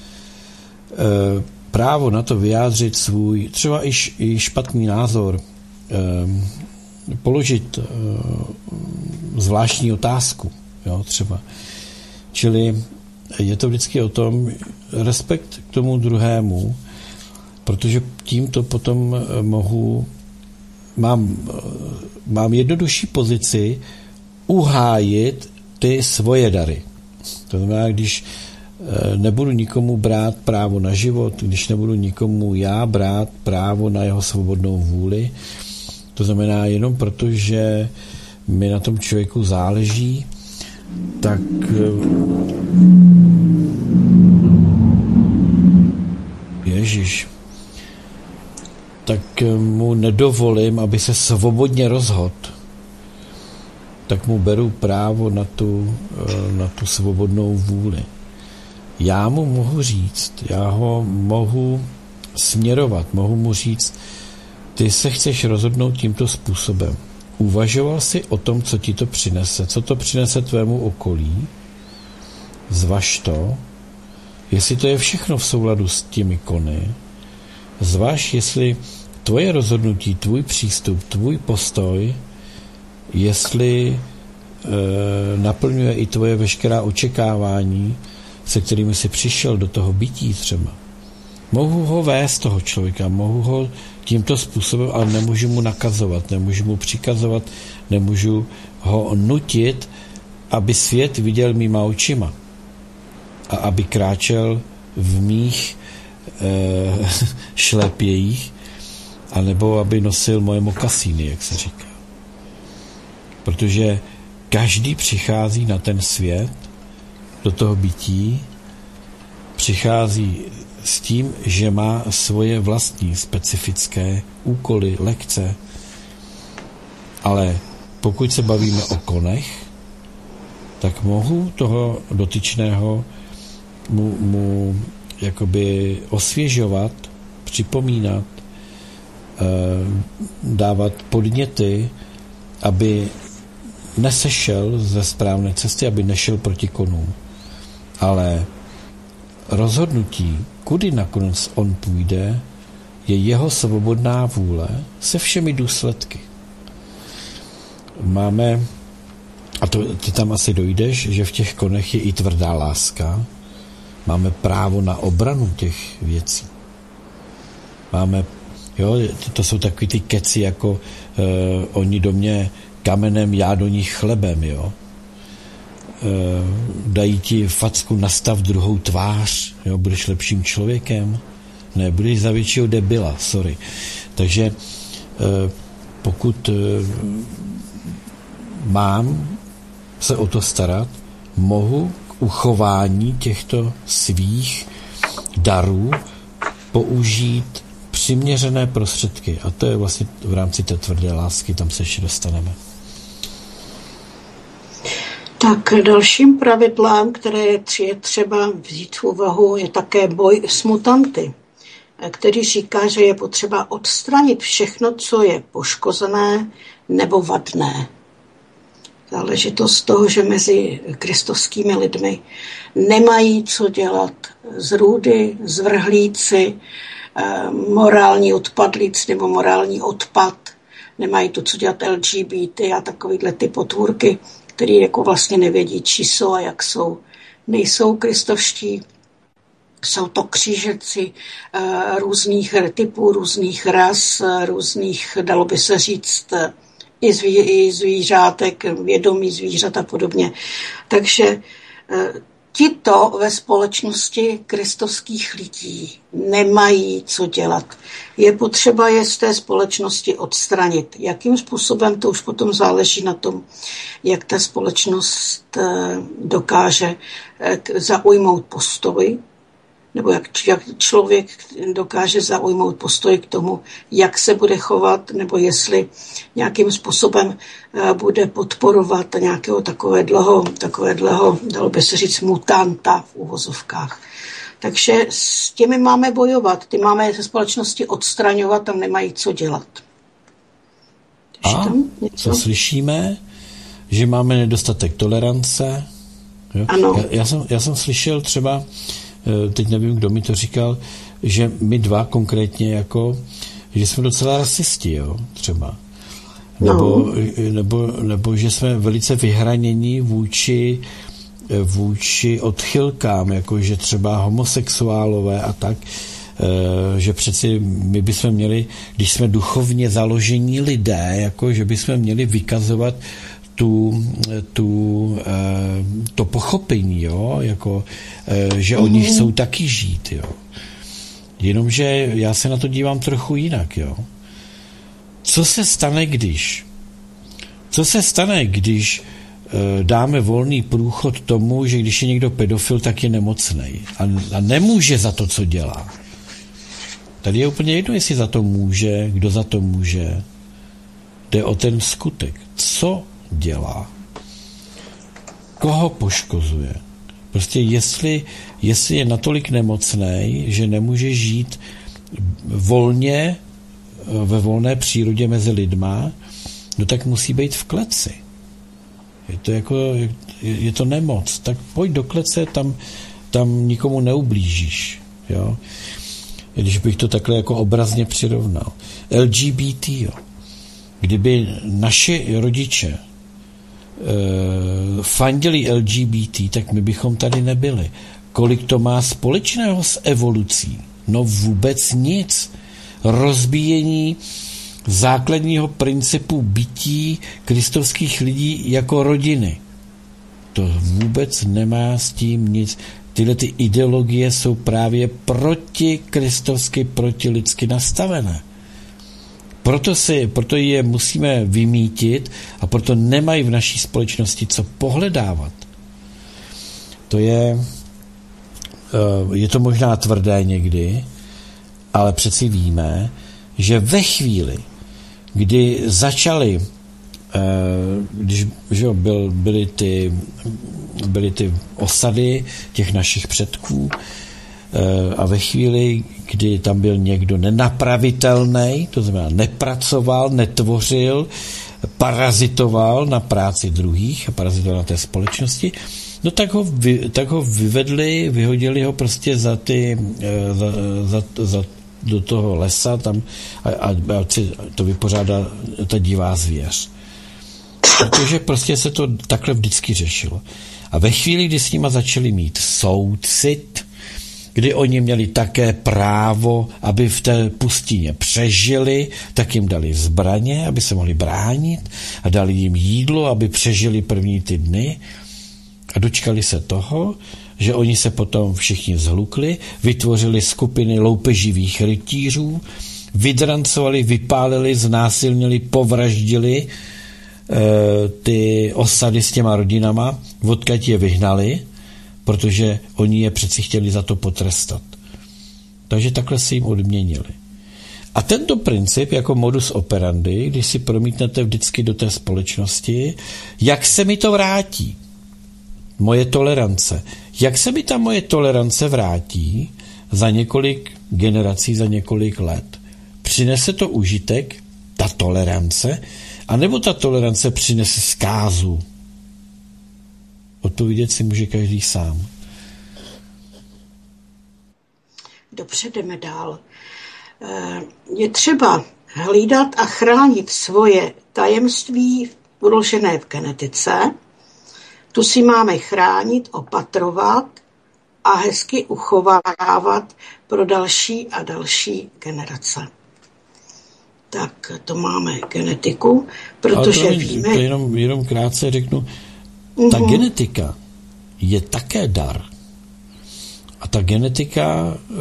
právo na to vyjádřit svůj třeba i, i špatný názor, e, položit e, zvláštní otázku, jo, třeba. Čili je to vždycky o tom respekt k tomu druhému, protože tímto potom mohu, mám, mám jednodušší pozici uhájit ty svoje dary. To znamená, když nebudu nikomu brát právo na život, když nebudu nikomu já brát právo na jeho svobodnou vůli, to znamená jenom proto, že mi na tom člověku záleží, tak Ježíš, tak mu nedovolím, aby se svobodně rozhodl, tak mu beru právo na tu, na tu svobodnou vůli. Já mu mohu říct, já ho mohu směrovat, mohu mu říct, ty se chceš rozhodnout tímto způsobem. Uvažoval jsi o tom, co ti to přinese, co to přinese tvému okolí, zvaž to, jestli to je všechno v souladu s těmi kony, zvaž, jestli tvoje rozhodnutí, tvůj přístup, tvůj postoj, jestli e, naplňuje i tvoje veškerá očekávání, se kterými jsi přišel do toho bytí třeba. Mohu ho vést toho člověka, mohu ho tímto způsobem, ale nemůžu mu nakazovat, nemůžu mu přikazovat, nemůžu ho nutit, aby svět viděl mýma očima a aby kráčel v mých e, šlépějích, anebo aby nosil moje mokasíny, jak se říká. Protože každý přichází na ten svět, do toho bytí, přichází s tím, že má svoje vlastní specifické úkoly, lekce. Ale pokud se bavíme o konech, tak mohu toho dotyčného mu, mu jakoby osvěžovat, připomínat, dávat podněty, aby nesešel ze správné cesty, aby nešel proti konům. Ale rozhodnutí, kudy nakonec on půjde, je jeho svobodná vůle se všemi důsledky. Máme, a to ty tam asi dojdeš, že v těch konech je i tvrdá láska, máme právo na obranu těch věcí. Máme, jo, to, to jsou takový ty keci, jako eh, oni do mě kamenem, já do nich chlebem, jo. E, dají ti facku, nastav druhou tvář, jo, budeš lepším člověkem, ne, budeš za většího debila, sorry. Takže e, pokud e, mám se o to starat, mohu k uchování těchto svých darů použít přiměřené prostředky. A to je vlastně v rámci té tvrdé lásky, tam se ještě dostaneme. Tak dalším pravidlem, které je třeba vzít v úvahu, je také boj s mutanty, který říká, že je potřeba odstranit všechno, co je poškozené nebo vadné. Záležitost toho, že mezi kristovskými lidmi nemají co dělat zrůdy, zvrhlíci, morální odpadlíci nebo morální odpad, nemají to co dělat L G B T a takovýhle ty potvůrky, který jako vlastně nevědí, či jsou a jak jsou. Nejsou kristovští, jsou to křížeci uh, různých typů, různých ras, různých, dalo by se říct, i, zví, i zvířátek, vědomí zvířat a podobně. Takže uh, tito ve společnosti kristovských lidí nemají co dělat. Je potřeba je z té společnosti odstranit. Jakým způsobem, to už potom záleží na tom, jak ta společnost dokáže zaujmout postoj, nebo jak, jak člověk dokáže zaujmout postoj k tomu, jak se bude chovat, nebo jestli nějakým způsobem bude podporovat nějakého takového, takového, dalo by se říct, mutanta v uvozovkách. Takže s těmi máme bojovat, ty máme ze společnosti odstraňovat, tam nemají co dělat. A co slyšíme? Že máme nedostatek tolerance. Jo? Ano. Já, já, jsem, já jsem slyšel třeba, teď nevím, kdo mi to říkal, že my dva konkrétně jako, že jsme docela rasisti, jo, třeba. Nebo, no. nebo, nebo že jsme velice vyhranění vůči, vůči odchylkám, jako že třeba homosexuálové a tak, že přeci my bychom měli, když jsme duchovně založení lidé, jako že bychom měli vykazovat tu, tu, to pochopení, jo, jako, že o nich jsou taky žít, jo. Jenomže já se na to dívám trochu jinak, jo. Co se stane, když? Co se stane, když dáme volný průchod tomu, že když je někdo pedofil, tak je nemocnej a, a nemůže za to, co dělá. Tady je úplně jedno, jestli za to může, kdo za to může. Jde o ten skutek. Co dělá? Koho poškozuje? Prostě jestli, jestli je natolik nemocnej, že nemůže žít volně ve volné přírodě mezi lidma, no tak musí být v kleci. Je to jako, je, je to nemoc, tak pojď do klece, tam, tam nikomu neublížíš. Jo? Když bych to takhle jako obrazně přirovnal. L G B T, jo. Kdyby naši rodiče e, fandili L G B T, tak my bychom tady nebyli. Kolik to má společného s evolucí? No vůbec nic. Rozbíjení základního principu bytí kristovských lidí jako rodiny. To vůbec nemá s tím nic. Tyhle ty ideologie jsou právě protikristovsky, protilidsky nastavené. Proto, si, proto je musíme vymítit a proto nemají v naší společnosti co pohledávat. To je, je to možná tvrdé někdy, ale přeci víme, že ve chvíli, kdy začaly, když že byl, byly, ty, byly ty osady těch našich předků a ve chvíli, kdy tam byl někdo nenapravitelný, to znamená nepracoval, netvořil, parazitoval na práci druhých a parazitoval na té společnosti, no tak ho, vy, tak ho vyvedli, vyhodili ho prostě za ty, za, za, za do toho lesa tam a, a, a to vypořádá ta divá zvěř. Protože prostě se to takhle vždycky řešilo. A ve chvíli, kdy s nima začali mít soucit, kdy oni měli také právo, aby v té pustině přežili, tak jim dali zbraně, aby se mohli bránit a dali jim jídlo, aby přežili první ty dny a dočkali se toho, že oni se potom všichni zhlukli, vytvořili skupiny loupeživých rytířů, vydrancovali, vypálili, znásilnili, povraždili e, ty osady s těma rodinama, odkud je vyhnali, protože oni je přeci chtěli za to potrestat. Takže takhle se jim odměnili. A tento princip jako modus operandi, když si promítnete vždycky do té společnosti, jak se mi to vrátí? Moje tolerance. Jak se mi ta moje tolerance vrátí za několik generací, za několik let? Přinese to užitek, ta tolerance, anebo ta tolerance přinese zkázu? Odpovědět si může každý sám. Dobře, jdeme dál. Je třeba hlídat a chránit svoje tajemství uložené v genetice. Tu si máme chránit, opatrovat a hezky uchovávat pro další a další generace. Tak to máme genetiku, protože ale to víme... To jenom, jenom krátce řeknu, ta uh-huh. genetika je také dar. A ta genetika e,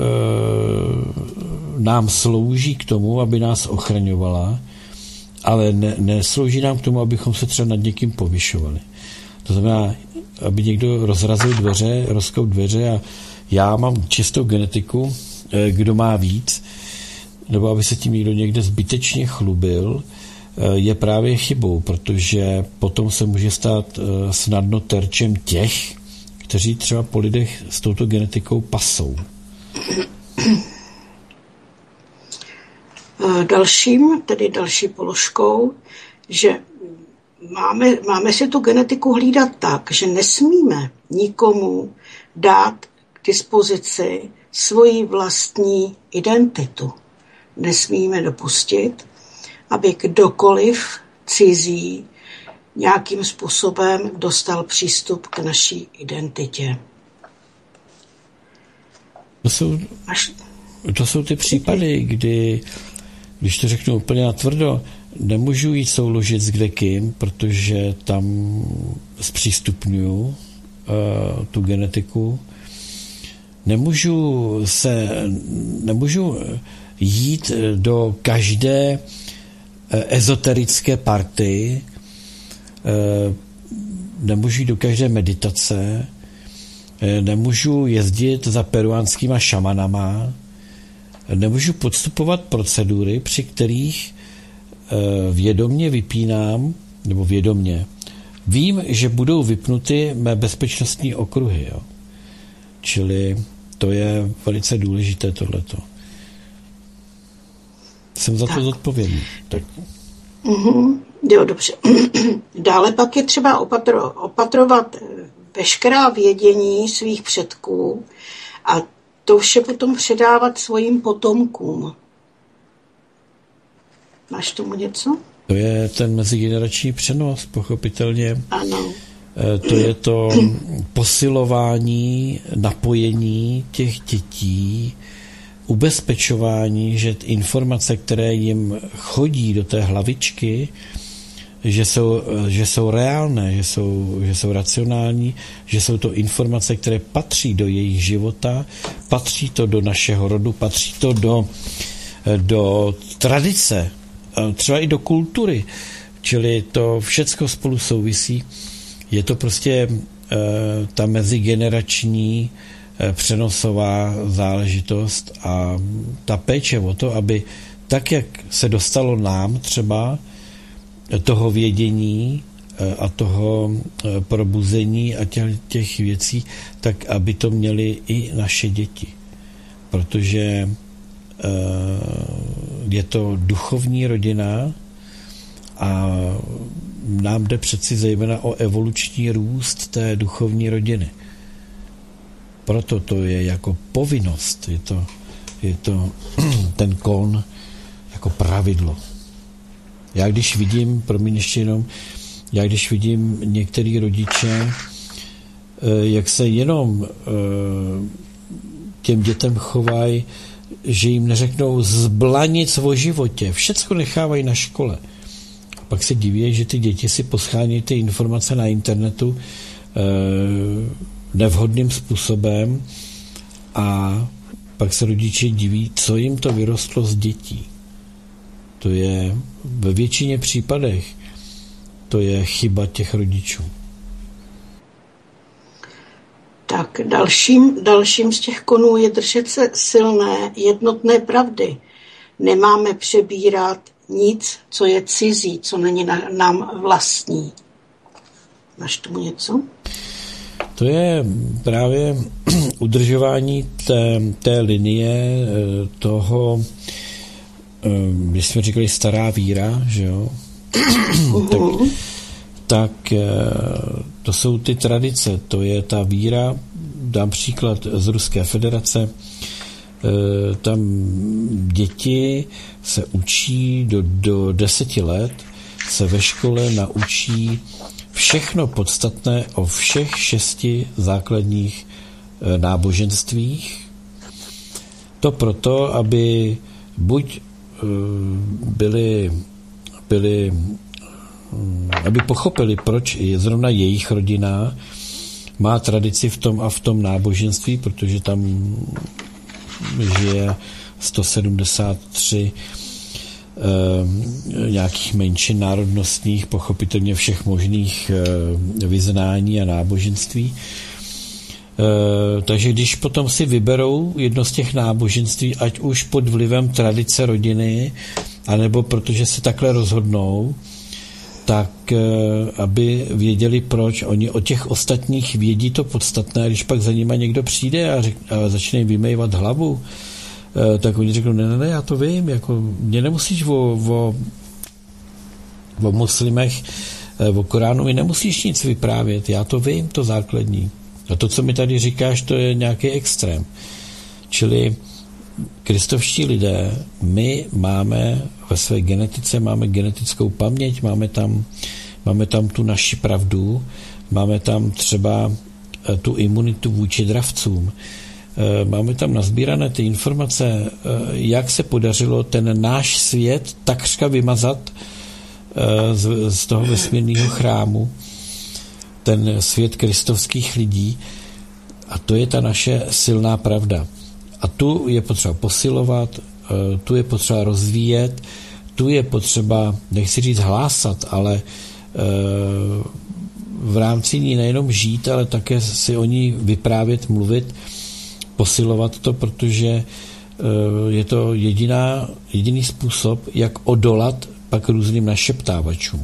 nám slouží k tomu, aby nás ochraňovala, ale ne, neslouží nám k tomu, abychom se třeba nad někým povyšovali. To znamená, aby někdo rozrazil dveře, rozkou dveře a já mám čistou genetiku, e, kdo má víc, nebo aby se tím někdo někde zbytečně chlubil, e, je právě chybou, protože potom se může stát e, snadno terčem těch, kteří třeba po lidech s touto genetikou pasou. Dalším, tedy další položkou, že máme, máme si tu genetiku hlídat tak, že nesmíme nikomu dát k dispozici svoji vlastní identitu. Nesmíme dopustit, aby kdokoliv cizí nějakým způsobem dostal přístup k naší identitě. To jsou, Až... to jsou ty případy, kdy, když to řeknu úplně natvrdo, nemůžu jít souložit s kdekým, protože tam zpřístupňuju uh, tu genetiku. Nemůžu se, nemůžu jít do každé uh, ezoterické party, nemůžu jít do každé meditace, nemůžu jezdit za peruánskýma šamanama, nemůžu podstupovat procedury, při kterých vědomně vypínám, nebo vědomně, vím, že budou vypnuty mé bezpečnostní okruhy. Jo. Čili to je velice důležité tohleto. Jsem za to zodpovědný. Tak. Mm-hmm. Jo, dobře. Dále pak je třeba opatro, opatrovat veškerá vědění svých předků a to vše potom předávat svým potomkům. Máš tomu něco? To je ten mezigenerační přenos, pochopitelně. Ano. To je to posilování, napojení těch dětí, ubezpečování, že informace, které jim chodí do té hlavičky, že jsou, že jsou reálné, že jsou, že jsou racionální, že jsou to informace, které patří do jejich života, patří to do našeho rodu, patří to do, do tradice, třeba i do kultury, čili to všecko spolu souvisí. Je to prostě ta mezigenerační přenosová záležitost a ta péče o to, aby tak, jak se dostalo nám třeba toho vědění a toho probuzení a těch, těch věcí, tak aby to měly i naše děti. Protože je to duchovní rodina a nám jde přeci zejména o evoluční růst té duchovní rodiny. Proto to je jako povinnost, je to, je to ten kon jako pravidlo. Já když vidím, promiň ještě jenom, já když vidím některý rodiče, jak se jenom těm dětem chovají, že jim neřeknou zblanic o životě, všecko nechávají na škole. Pak se diví, že ty děti si poschánějí ty informace na internetu nevhodným způsobem a pak se rodiče diví, co jim to vyrostlo z dětí. To je ve většině případech to je chyba těch rodičů. Tak dalším, dalším z těch konů je držet se silné, jednotné pravdy. Nemáme přebírat nic, co je cizí, co není na, nám vlastní. Máš tomu něco? To je právě udržování té, té linie toho, když jsme říkali stará víra, že jo? tak, tak to jsou ty tradice, to je ta víra, dám příklad z Ruské federace, tam děti se učí do, do deseti let, se ve škole naučí všechno podstatné o všech šesti základních náboženstvích. To proto, aby buď byli, byli aby pochopili, proč je zrovna jejich rodina má tradici v tom a v tom náboženství, protože tam žije sto sedmdesát tři eh, nějakých menšin národnostních, pochopitelně všech možných eh, vyznání a náboženství. Eh, takže když potom si vyberou jedno z těch náboženství, ať už pod vlivem tradice rodiny, anebo protože se takhle rozhodnou, tak aby věděli, proč. Oni o těch ostatních vědí to podstatné, když pak za nima někdo přijde a, řek, a začne jim vymejvat hlavu, tak oni řeknou, ne, ne, ne, já to vím, jako mě nemusíš o, o, o muslimech, o Koránu mi nemusíš nic vyprávět, já to vím, to základní. A to, co mi tady říkáš, to je nějaký extrém. Čili kristovští lidé, my máme ve své genetice, máme genetickou paměť, máme tam, máme tam tu naši pravdu, máme tam třeba tu imunitu vůči dravcům, máme tam nazbírané ty informace, jak se podařilo ten náš svět takřka vymazat z, z toho vesmírného chrámu, ten svět kristovských lidí, a to je ta naše silná pravda. A tu je potřeba posilovat, tu je potřeba rozvíjet, tu je potřeba, nechci říct hlásat, ale v rámci ní nejenom žít, ale také si o ní vyprávět, mluvit, posilovat to, protože je to jediná, jediný způsob, jak odolat pak různým našeptávačům.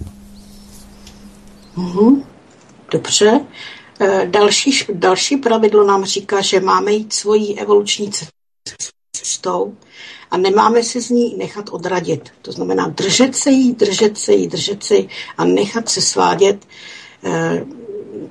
Mhm. Dobře. Další, další pravidlo nám říká, že máme jít svojí evoluční cestou a nemáme se z ní nechat odradit. To znamená držet se jí, držet se jí, držet se jí a nechat se svádět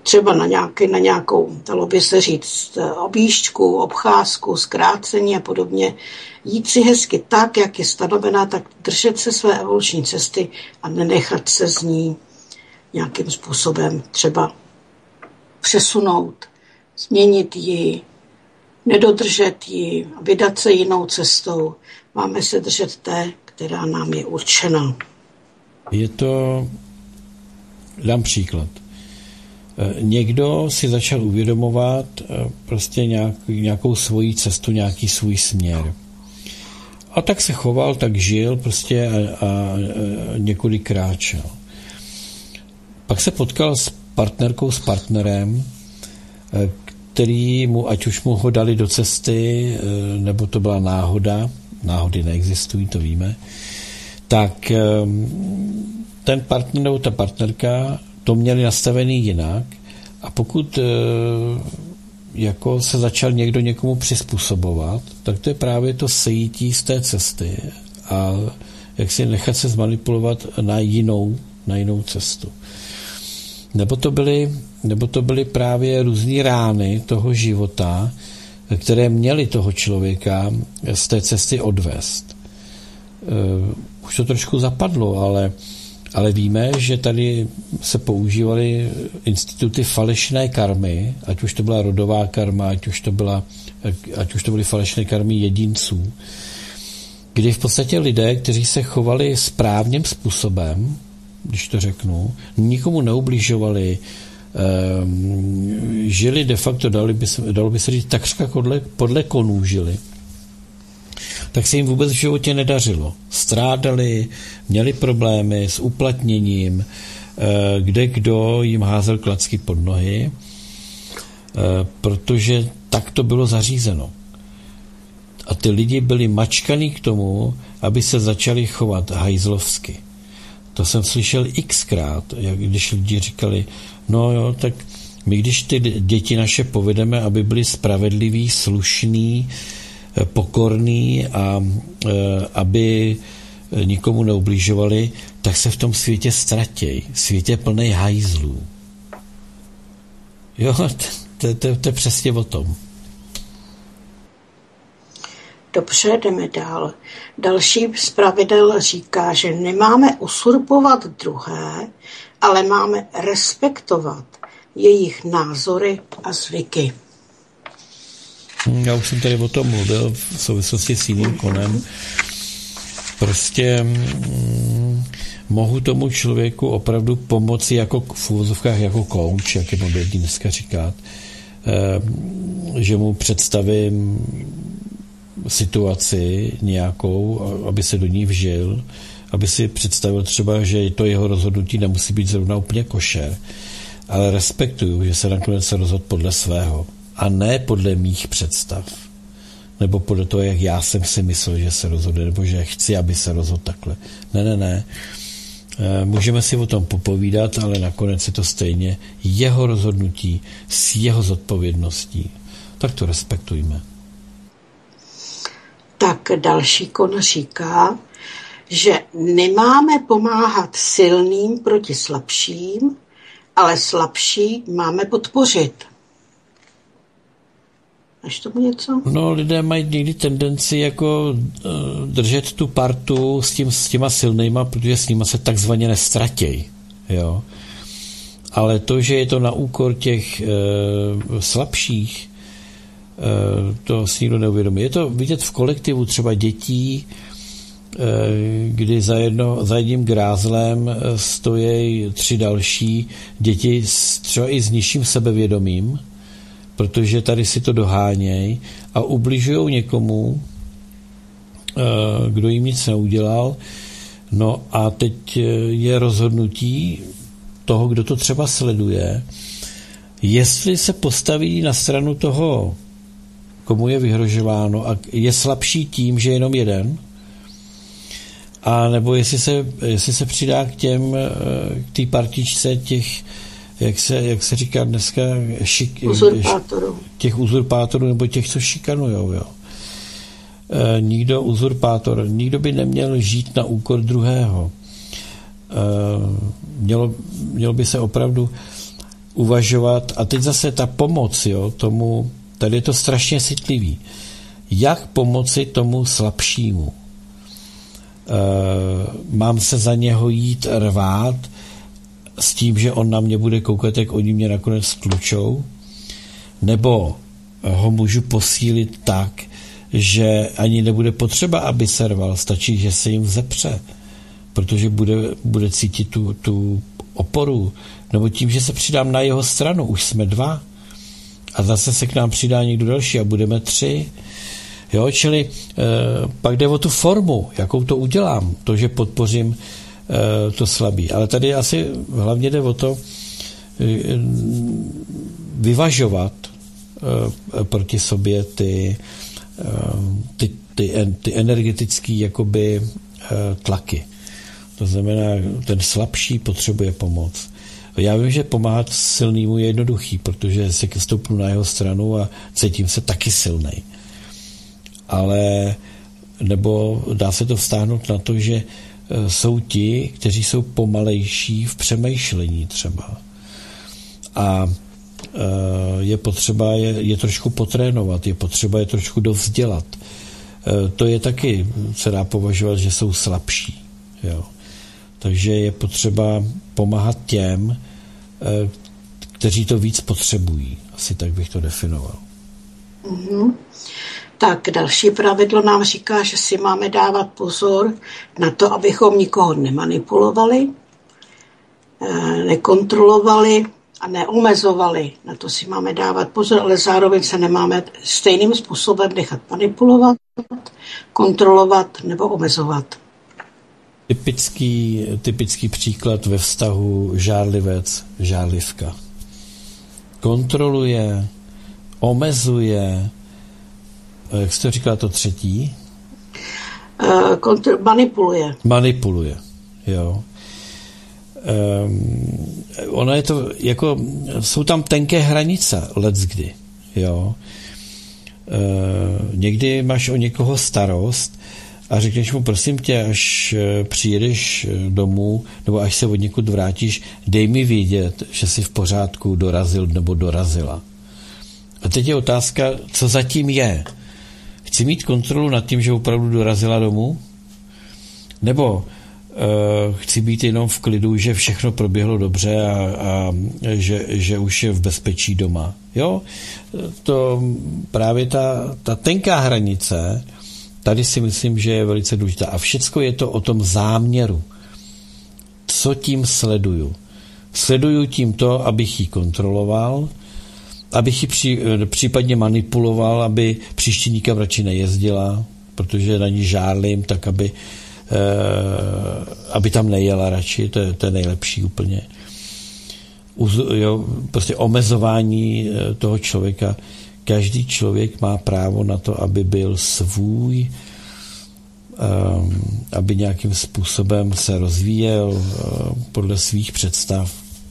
třeba na, nějaký, na nějakou, dalo by se říct, objížďku, obcházku, zkrácení a podobně, jít si hezky tak, jak je stanovená, tak držet se své evoluční cesty a nenechat se z ní nějakým způsobem třeba přesunout, změnit ji, nedodržet ji, vydat se jinou cestou. Máme se držet té, která nám je určena. Je to, dám příklad. Někdo si začal uvědomovat prostě nějak, nějakou svoji cestu, nějaký svůj směr. A tak se choval, tak žil prostě a, a, a několik kráčel. Pak se potkal s partnerkou, s partnerem, který mu, ať už mu ho dali do cesty, nebo to byla náhoda, náhody neexistují, to víme, tak ten partner nebo ta partnerka to měli nastavený jinak a pokud jako se začal někdo někomu přizpůsobovat, tak to je právě to sejítí z té cesty a jak si nechat se zmanipulovat na jinou, na jinou cestu. Nebo to byly, nebo to byly právě různý rány toho života, které měly toho člověka z té cesty odvést. Už to trošku zapadlo, ale, ale víme, že tady se používaly instituty falešné karmy, ať už to byla rodová karma, ať už to, byla, ať už to byly falešné karmy jedinců, kdy v podstatě lidé, kteří se chovali správným způsobem, když to řeknu, nikomu neubližovali, um, žili de facto, dalo by se, dalo by se říct, takřka podle, podle konů žili, tak se jim vůbec v životě nedařilo. Strádali, měli problémy s uplatněním, kde kdo jim házel klacky pod nohy, protože tak to bylo zařízeno. A ty lidi byli mačkaný k tomu, aby se začali chovat hajzlovsky. To jsem slyšel xkrát, jak když lidi říkali, no jo, tak my když ty děti naše povedeme, aby byli spravedliví, slušní, pokorný a e, aby nikomu neubližovali, tak se v tom světě ztratěj. Světě plnej hajzlů. Jo, to, to, to je přesně o tom. Dobře, jdeme dál. Další z pravidel říká, že nemáme usurpovat druhé, ale máme respektovat jejich názory a zvyky. Já už jsem tady o tom mluvil v souvislosti s jiným konem. Prostě mm, mohu tomu člověku opravdu pomoci jako v úvozovkách jako coach, jak je moderní dneska říkat, e, že mu představím situaci nějakou, aby se do ní vžil, aby si představil třeba, že to jeho rozhodnutí nemusí být zrovna úplně košer, ale respektuju, že se nakonec se rozhodl podle svého a ne podle mých představ. Nebo podle toho, jak já jsem si myslel, že se rozhodne, nebo že chci, aby se rozhodl takhle. Ne, ne, ne. Můžeme si o tom popovídat, ale nakonec je to stejně jeho rozhodnutí s jeho zodpovědností. Tak to respektujme. Tak další kon říká, že nemáme pomáhat silným proti slabším, ale slabší máme podpořit. Máš tomu něco? No, lidé mají někdy tendenci jako uh, držet tu partu s, tím, s těma silnýma, protože s nima se takzvaně nestratěj. Jo? Ale to, že je to na úkor těch uh, slabších, uh, to si nikdo neuvědomí. Je to vidět v kolektivu třeba dětí, uh, kdy za, jedno, za jedním grázlem stojí tři další děti s, třeba i s nižším sebevědomím, protože tady si to doháněj a ubližujou někomu, kdo jim nic neudělal. No a teď je rozhodnutí toho, kdo to třeba sleduje, jestli se postaví na stranu toho, komu je vyhrožováno a je slabší tím, že je jenom jeden, a nebo jestli se, jestli se přidá k těm, k té partičce těch, jak se, jak se říká dneska, šik, uzurpátorů. těch uzurpátorů, nebo těch, co šikanujou, jo. E, nikdo uzurpátor, nikdo by neměl žít na úkor druhého. E, mělo, mělo by se opravdu, uvažovat, a teď zase ta pomoc, jo, tomu, tady je to strašně citlivý, jak pomoci tomu slabšímu. E, mám se za něho jít rvát s tím, že on na mě bude koukat, jak oni mě nakonec sklučou, nebo ho můžu posílit tak, že ani nebude potřeba, aby se rval, stačí, že se jim vzepře, protože bude, bude cítit tu, tu oporu, nebo tím, že se přidám na jeho stranu, už jsme dva, a zase se k nám přidá někdo další a budeme tři. Jo, čili e, pak jde o tu formu, jakou to udělám, to, že podpořím e, to slabý. Ale tady asi hlavně jde o to e, vyvažovat e, proti sobě ty, e, ty, ty, ty energetické jakoby e, tlaky. To znamená, ten slabší potřebuje pomoc. Já vím, že pomáhat silnému je jednoduchý, protože se stoupnu na jeho stranu a cítím se taky silnej. Ale nebo dá se to vztáhnout na to, že jsou ti, kteří jsou pomalejší v přemýšlení třeba. A je potřeba je, je trošku potrénovat, je potřeba je trošku dovzdělat. To je taky, se dá považovat, že jsou slabší. Jo. Takže je potřeba pomáhat těm, kteří to víc potřebují. Asi tak bych to definoval. Mm-hmm. Tak další pravidlo nám říká, že si máme dávat pozor na to, abychom nikoho nemanipulovali, nekontrolovali a neomezovali. Na to si máme dávat pozor, ale zároveň se nemáme stejným způsobem nechat manipulovat, kontrolovat nebo omezovat. Typický, typický příklad ve vztahu žárlivec, žárlivka. Kontroluje, omezuje, jak jste říkala to třetí? Uh, kontro- manipuluje. Manipuluje, jo. Um, ono je to, jako, jsou tam tenké hranice, leckdy, jo. Uh, někdy máš o někoho starost a řekneš mu, prosím tě, až přijedeš domů, nebo až se od někud vrátíš, dej mi vědět, že jsi v pořádku dorazil nebo dorazila. A teď je otázka, co zatím je. Chci mít kontrolu nad tím, že opravdu dorazila domů? Nebo uh, chci být jenom v klidu, že všechno proběhlo dobře a, a že, že už je v bezpečí doma? Jo? To právě ta, ta tenká hranice, tady si myslím, že je velice důležitá. A všecko je to o tom záměru. Co tím sleduju? Sleduju tím to, abych ji kontroloval, abych ji při, případně manipuloval, aby příště nikam radši nejezdila, protože na ní žárlím, tak aby, eh, aby tam nejela radši, to je, to je nejlepší úplně. Uz, jo, prostě omezování toho člověka. Každý člověk má právo na to, aby byl svůj, um, aby nějakým způsobem se rozvíjel uh, podle svých představ.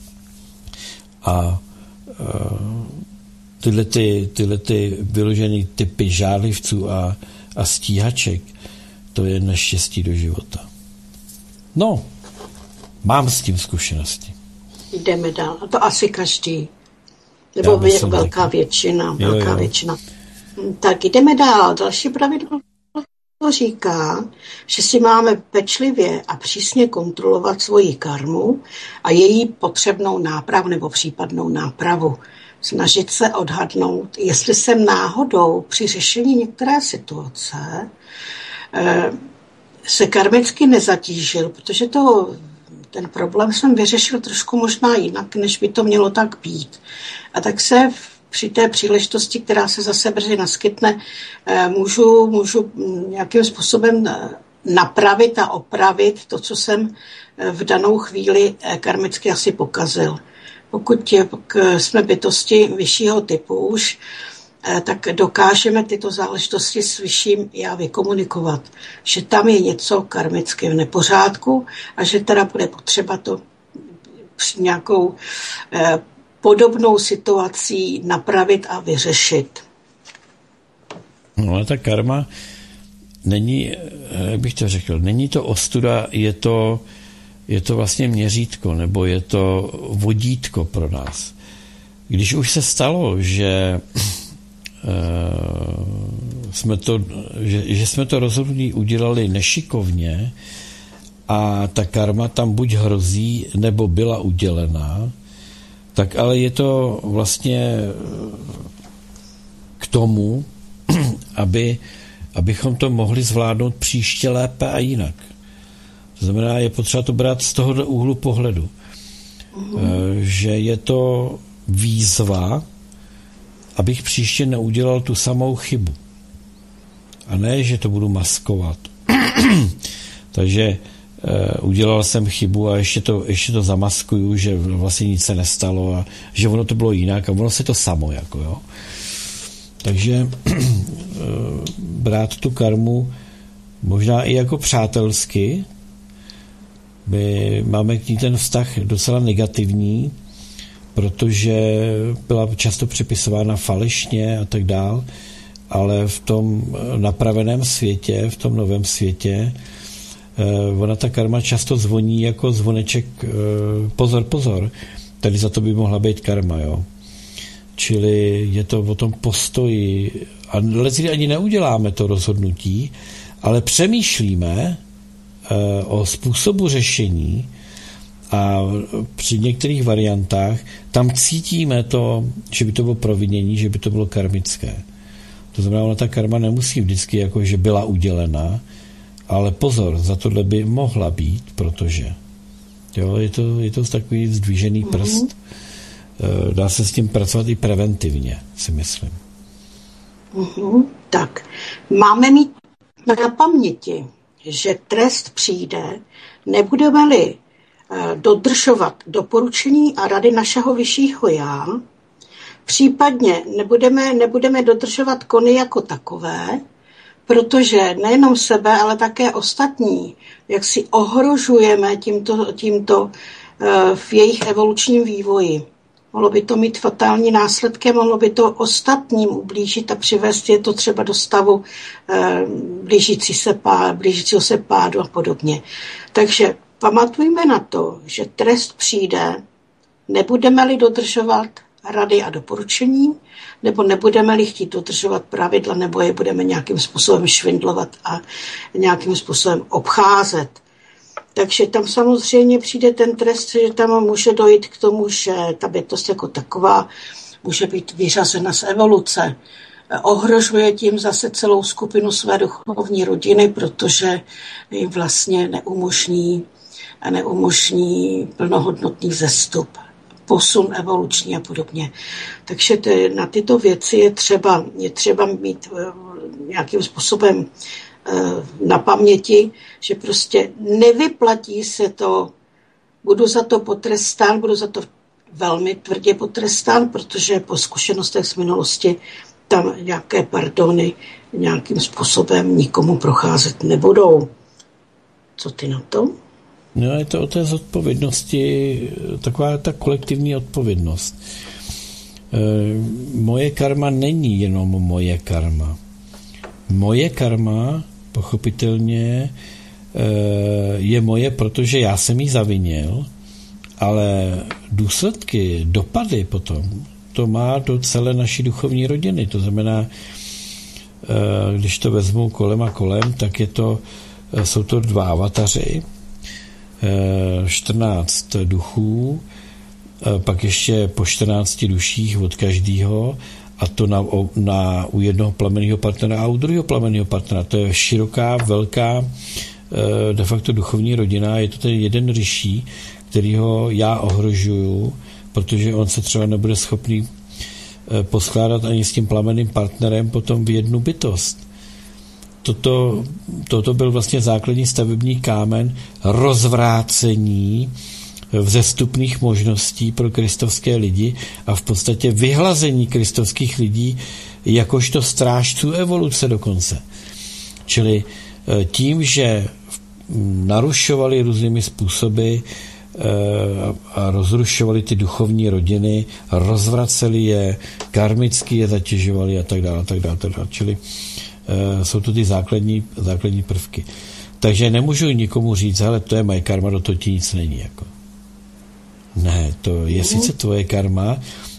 A uh, tyhle, ty, tyhle ty vyložené typy žárlivců a, a stíhaček, to je neštěstí do života. No, mám s tím zkušenosti. Jdeme dál. A to asi každý. Nebo vě, velká taky. většina. Velká jo, jo. většina. Tak jdeme dál. Další pravidlo říká, že si máme pečlivě a přísně kontrolovat svoji karmu a její potřebnou nápravu nebo případnou nápravu. Snažit se odhadnout, jestli jsem náhodou při řešení některé situace eh, se karmicky nezatížil, protože to ten problém jsem vyřešil trošku možná jinak, než by to mělo tak být. A tak se při té příležitosti, která se zase brzy naskytne, můžu, můžu nějakým způsobem napravit a opravit to, co jsem v danou chvíli karmicky asi pokazil. Pokud jsme bytosti vyššího typu už, tak dokážeme tyto záležitosti s vyšším já vykomunikovat, že tam je něco karmicky v nepořádku a že teda bude potřeba to nějakou eh, podobnou situací napravit a vyřešit. No ale ta karma není, jak bych to řekl, není to ostuda, je to, je to vlastně měřítko, nebo je to vodítko pro nás. když už se stalo, že jsme to, že, že jsme to rozhodnutí udělali nešikovně a ta karma tam buď hrozí, nebo byla udělená, tak ale je to vlastně k tomu, aby, abychom to mohli zvládnout příště lépe a jinak. To znamená, je potřeba to brát z tohoto úhlu pohledu. Uhum. Že je to výzva, abych příště neudělal tu samou chybu. A ne, že to budu maskovat. Takže uh, udělal jsem chybu a ještě to, ještě to zamaskuju, že vlastně nic se nestalo a že ono to bylo jinak a ono se to samo, jako jo. Takže uh, brát tu karmu možná i jako přátelsky. My máme k ní ten vztah docela negativní, protože byla často přepisována falešně a tak dál, ale v tom napraveném světě, v tom novém světě, ona ta karma často zvoní jako zvoneček pozor, pozor, tady za to by mohla být karma, jo. Čili je to o tom postoji, a leckdy ani neuděláme to rozhodnutí, ale přemýšlíme o způsobu řešení a při některých variantách tam cítíme to, že by to bylo provinění, že by to bylo karmické. To znamená, ona ta karma nemusí vždycky jako, že byla udělena, ale pozor, za tohle by mohla být, protože jo, je to, je to takový zdvížený prst. Mm-hmm. Dá se s tím pracovat i preventivně, si myslím. Mm-hmm. Tak, máme mít na paměti, že trest přijde, nebudeme-li dodržovat doporučení a rady našeho vyššího já, případně nebudeme, nebudeme dodržovat kony jako takové, protože nejenom sebe, ale také ostatní, jak si ohrožujeme tímto, tímto v jejich evolučním vývoji. Mohlo by to mít fatální následky, mohlo by to ostatním ublížit a přivést je to třeba do stavu eh, blížící se pá, blížícího se pádu a podobně. Takže pamatujme na to, že trest přijde, nebudeme-li dodržovat rady a doporučení, nebo nebudeme-li chtít dodržovat pravidla, nebo je budeme nějakým způsobem švindlovat a nějakým způsobem obcházet. Takže tam samozřejmě přijde ten trest, že tam může dojít k tomu, že ta bytost jako taková může být vyřazena z evoluce. Ohrožuje tím zase celou skupinu své duchovní rodiny, protože jim vlastně neumožní, neumožní plnohodnotný vzestup, posun evoluční a podobně. Takže ty, na tyto věci je třeba, je třeba mít nějakým způsobem na paměti, že prostě nevyplatí se to, budu za to potrestán, budu za to velmi tvrdě potrestán, protože po zkušenostech z minulosti tam nějaké pardony nějakým způsobem nikomu procházet nebudou. Co ty na to? No, je to o té zodpovědnosti, taková ta kolektivní odpovědnost. E, moje karma není jenom moje karma. Moje karma pochopitelně je moje, protože já jsem jí zavinil, ale důsledky, dopady potom, to má do celé naší duchovní rodiny. To znamená, když to vezmu kolem a kolem, tak je to, jsou to dva avataři, čtrnáct duchů, pak ještě po čtrnácti duších od každého, a to na, na, u jednoho plamenného partnera a u druhého plamenného partnera. To je široká, velká de facto duchovní rodina. Je to ten jeden ryší, kterýho já ohrožuju, protože on se třeba nebude schopný poskládat ani s tím plamenným partnerem potom v jednu bytost. Toto, toto byl vlastně základní stavební kámen rozvrácení vzestupných možností pro kristovské lidi a v podstatě vyhlazení kristovských lidí jakožto strážců evoluce dokonce. Čili tím, že narušovali různými způsoby a rozrušovali ty duchovní rodiny, rozvraceli je, karmicky je zatěžovali a tak dále, a tak dále, tak dále. Čili jsou to ty základní, základní prvky. Takže nemůžu nikomu říct, hele, to je moje karma, do toho ti nic není. Jako. Ne, to je sice tvoje karma,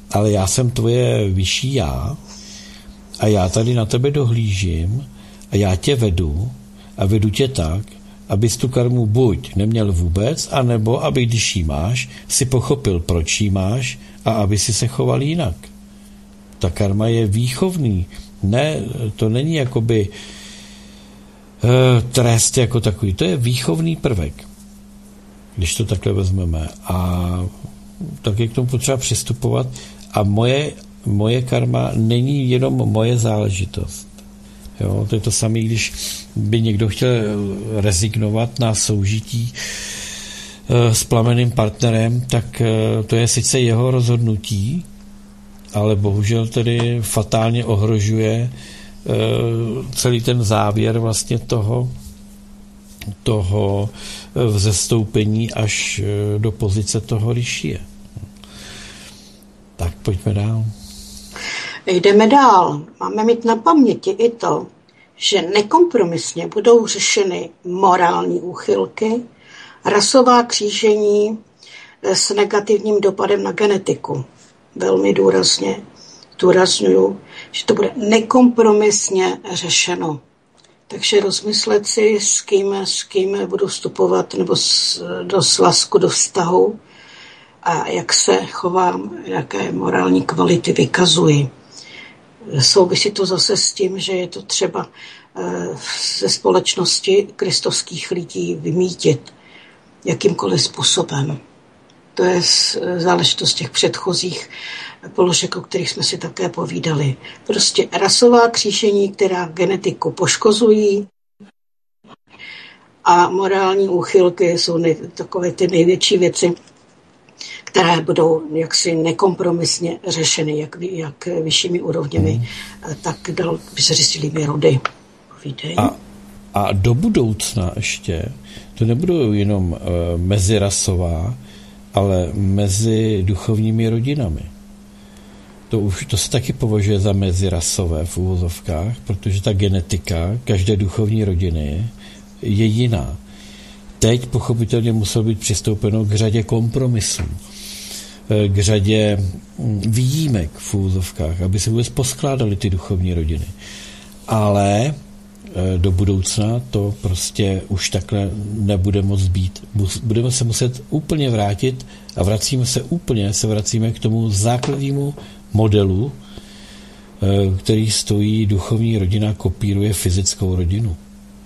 ale já jsem tvoje vyšší já a já tady na tebe dohlížím a já tě vedu a vedu tě tak, abys tu karmu buď neměl vůbec, anebo aby když jí máš, si pochopil, proč jí máš a aby si se choval jinak. Ta karma je výchovný. Ne, to není jakoby e, trest jako takový. To je výchovný prvek, když to takhle vezmeme. A tak je k tomu potřeba přistupovat. A moje, moje karma není jenom moje záležitost. Jo, to je to samé, když by někdo chtěl rezignovat na soužití e, s plamenným partnerem, tak e, to je sice jeho rozhodnutí, ale bohužel tedy fatálně ohrožuje e, celý ten závěr vlastně toho, toho vzestoupení až e, do pozice toho ryšie. Tak pojďme dál. Jdeme dál. Máme mít na paměti i to, že nekompromisně budou řešeny morální úchylky, rasová křížení s negativním dopadem na genetiku. Velmi důrazně důrazňuju, že to bude nekompromisně řešeno. Takže rozmyslet si, s kým, s kým budu vstupovat nebo s, do svazku, do vztahu a jak se chovám, jaké morální kvality vykazuji. Souvisí to zase s tím, že je to třeba ze společnosti kristovských lidí vymítit jakýmkoliv způsobem. To je záležitost těch předchozích položek, o kterých jsme si také povídali. Prostě rasová křížení, která genetiku poškozují, a morální úchylky jsou nej, takové ty největší věci, které budou jaksi nekompromisně řešeny, jak, jak vyššími úrovněmi, hmm. tak dal vyřešilými rody. A, a do budoucna ještě, to nebudou jenom uh, mezirasová, ale mezi duchovními rodinami. To, už, to se taky považuje za mezirasové v uvozovkách, protože ta genetika každé duchovní rodiny je jiná. Teď pochopitelně muselo být přistoupeno k řadě kompromisů, k řadě výjimek v uvozovkách, aby se vůbec poskládaly ty duchovní rodiny. Ale do budoucna to prostě už takhle nebude moc být. Budeme se muset úplně vrátit a vracíme se úplně, se vracíme k tomu základnímu modelu, který stojí duchovní rodina, kopíruje fyzickou rodinu.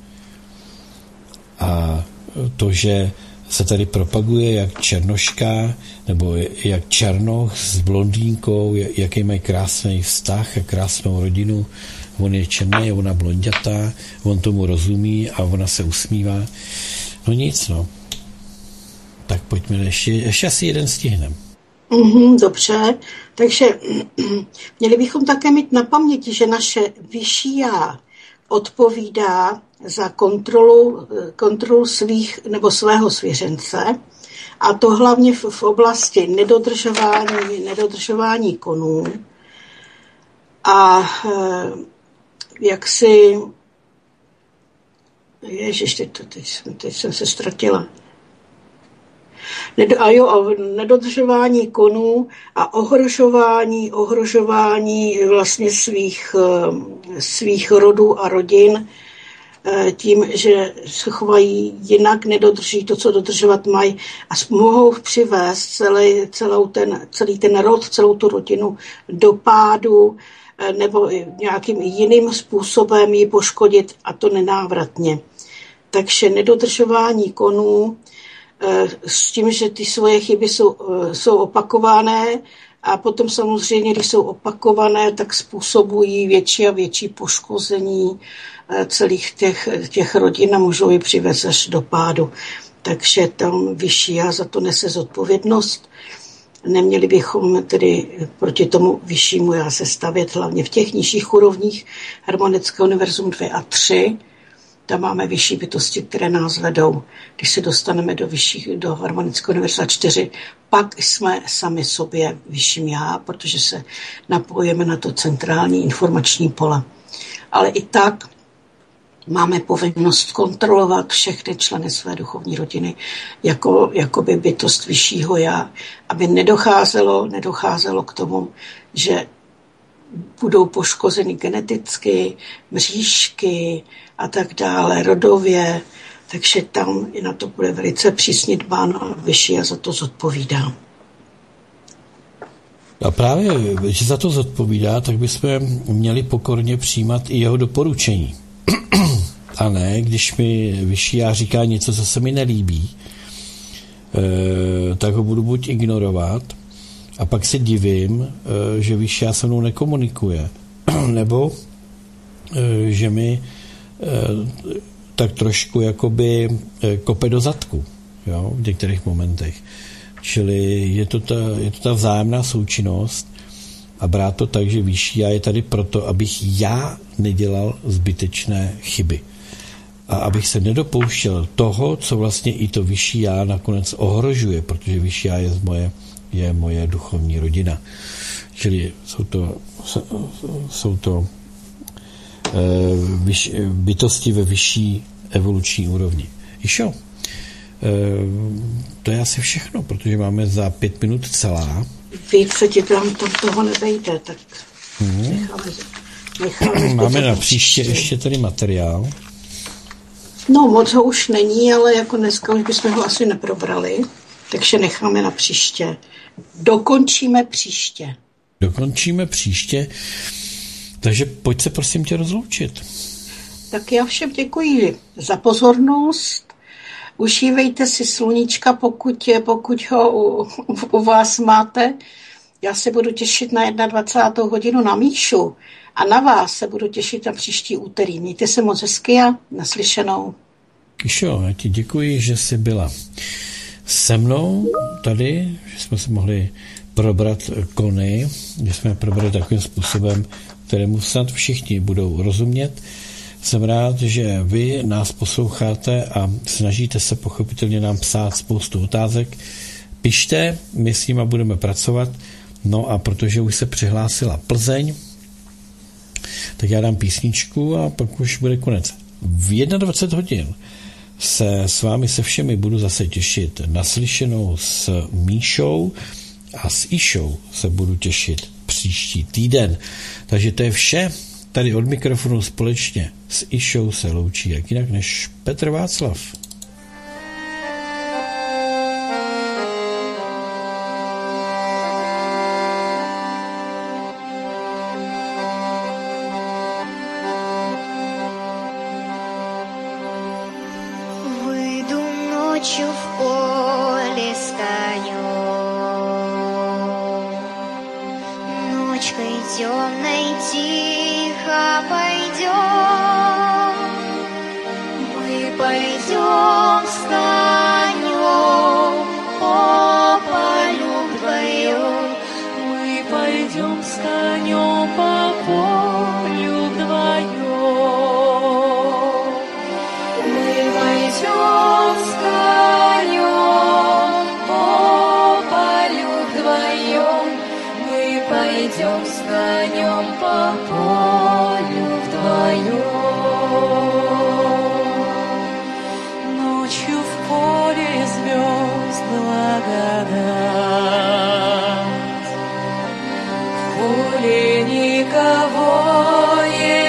A to, že se tady propaguje jak černoška, nebo jak černoch s blondýnkou, jaký mají krásný vztah a krásnou rodinu. On je černý, ona blondětá, on tomu rozumí a ona se usmívá. No nic, no. Tak pojďme, ještě, ještě asi jeden stihneme. Mm-hmm, dobře, takže měli bychom také mít na paměti, že naše vyšší já odpovídá za kontrolu, kontrolu svých nebo svého svěřence, a to hlavně v, v oblasti nedodržování, nedodržování konů a jak si ježiš, teď, teď, teď jsem se ztratila. A jo, nedodržování konů a ohrožování, ohrožování vlastně svých, svých rodů a rodin tím, že se chovají jinak, nedodrží to, co dodržovat mají a mohou přivést celý, celou ten, celý ten rod, celou tu rodinu do pádu nebo nějakým jiným způsobem ji poškodit, a to nenávratně. Takže nedodržování konů s tím, že ty svoje chyby jsou, jsou opakované a potom samozřejmě, když jsou opakované, tak způsobují větší a větší poškození celých těch, těch rodin a můžou ji přivést až do pádu. Takže tam vyšší já za to nese zodpovědnost. Neměli bychom tedy proti tomu vyššímu já se stavět, hlavně v těch nižších úrovních harmonického univerzum dva a tři. Tam máme vyšší bytosti, které nás vedou. Když se dostaneme do, vyšších, do harmonického univerza čtyři, pak jsme sami sobě vyšším já, protože se napojíme na to centrální informační pole. Ale i tak máme povinnost kontrolovat všechny členy své duchovní rodiny jako, jako by bytost vyššího já, aby nedocházelo, nedocházelo k tomu, že budou poškozeny geneticky, mřížky a tak dále, rodově, takže tam i na to bude velice přísně dbáno a vyšší a za to zodpovídá. A právě, že za to zodpovídá, tak bychom měli pokorně přijímat i jeho doporučení. A ne, když mi vyšší já říká něco, co se mi nelíbí, tak ho budu buď ignorovat, a pak se divím, že vyšší já se mnou nekomunikuje, nebo že mi tak trošku jakoby kope do zadku, jo, v některých momentech. Čili je to, ta, je to ta vzájemná součinnost a brát to tak, že vyšší já je tady proto, abych já nedělal zbytečné chyby. A abych se nedopouštěl toho, co vlastně i to vyšší já nakonec ohrožuje, protože vyšší já je moje, je moje duchovní rodina. Čili jsou to, jsou to e, vyš, bytosti ve vyšší evoluční úrovni. Išo, to je asi všechno, protože máme za pět minut celá. Více ti tam toho nevejde, tak hmm. necháme, necháme máme na příště ještě tady materiál. No, moc ho už není, ale jako dneska už bychom ho asi neprobrali, takže necháme na příště. Dokončíme příště. Dokončíme příště, takže pojď se prosím tě rozloučit. Tak já všem děkuji za pozornost. Užívejte si sluníčka, pokud, je, pokud ho u, u vás máte. Já se budu těšit na dvacátou jednu hodinu na Míšu a na vás se budu těšit na příští úterý. Mějte se moc hezky a naslyšenou. Kyšo, já ti děkuji, že jsi byla se mnou tady, že jsme se mohli probrat kony, že jsme probrali takovým způsobem, kterému snad všichni budou rozumět. Jsem rád, že vy nás posloucháte a snažíte se pochopitelně nám psát spoustu otázek. Pište, my s nima budeme pracovat. No a protože už se přihlásila Plzeň, tak já dám písničku a pak už bude konec. V dvacet jedna hodin se s vámi se všemi budu zase těšit naslyšenou s Míšou a s Išou se budu těšit příští týden. Takže to je vše. Tady od mikrofonu společně s Išou se loučí jak jinak než Petr Václav. Выйду ночью в поле с конем, ночкой темной тихо пойдем, мы пойдем с конем по полю вдвоем, мы пойдем с конем по полю вдвоем, мы пойдем с конем по полю вдвоем, мы пойдем с конем по полю вдвоем. Ночью в поле звезд благодать, в поле никого не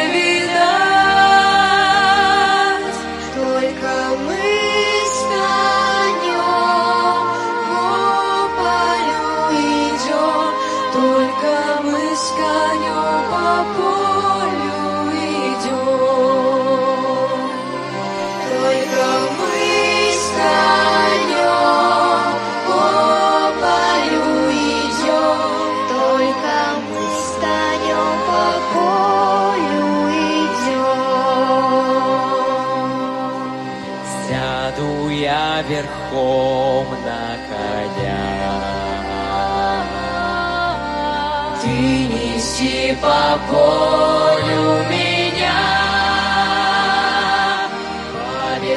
видать, только мы с конем по полю идем, только мы с конем по полю идем, только мы с конем по полю идем, только мы с конем по полю идем. Сяду я верхом на коня, ты неси по полю меня, по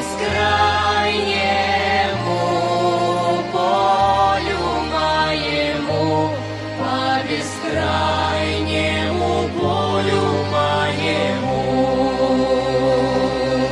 бескрайнему полю моему, по бескрайнему полю моему.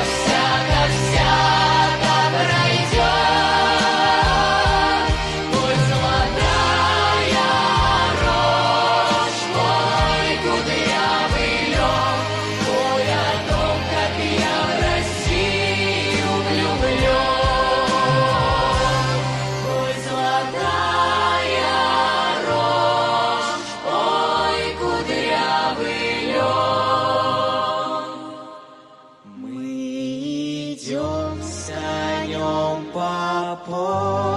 всяко-всяко пройдет. Ой, золотая рожь, ой, кудрявый лед, ой, о том, как я в Россию влюблен. Ой, золотая рожь, ой, кудрявый лед. Мы идем с конем по полю.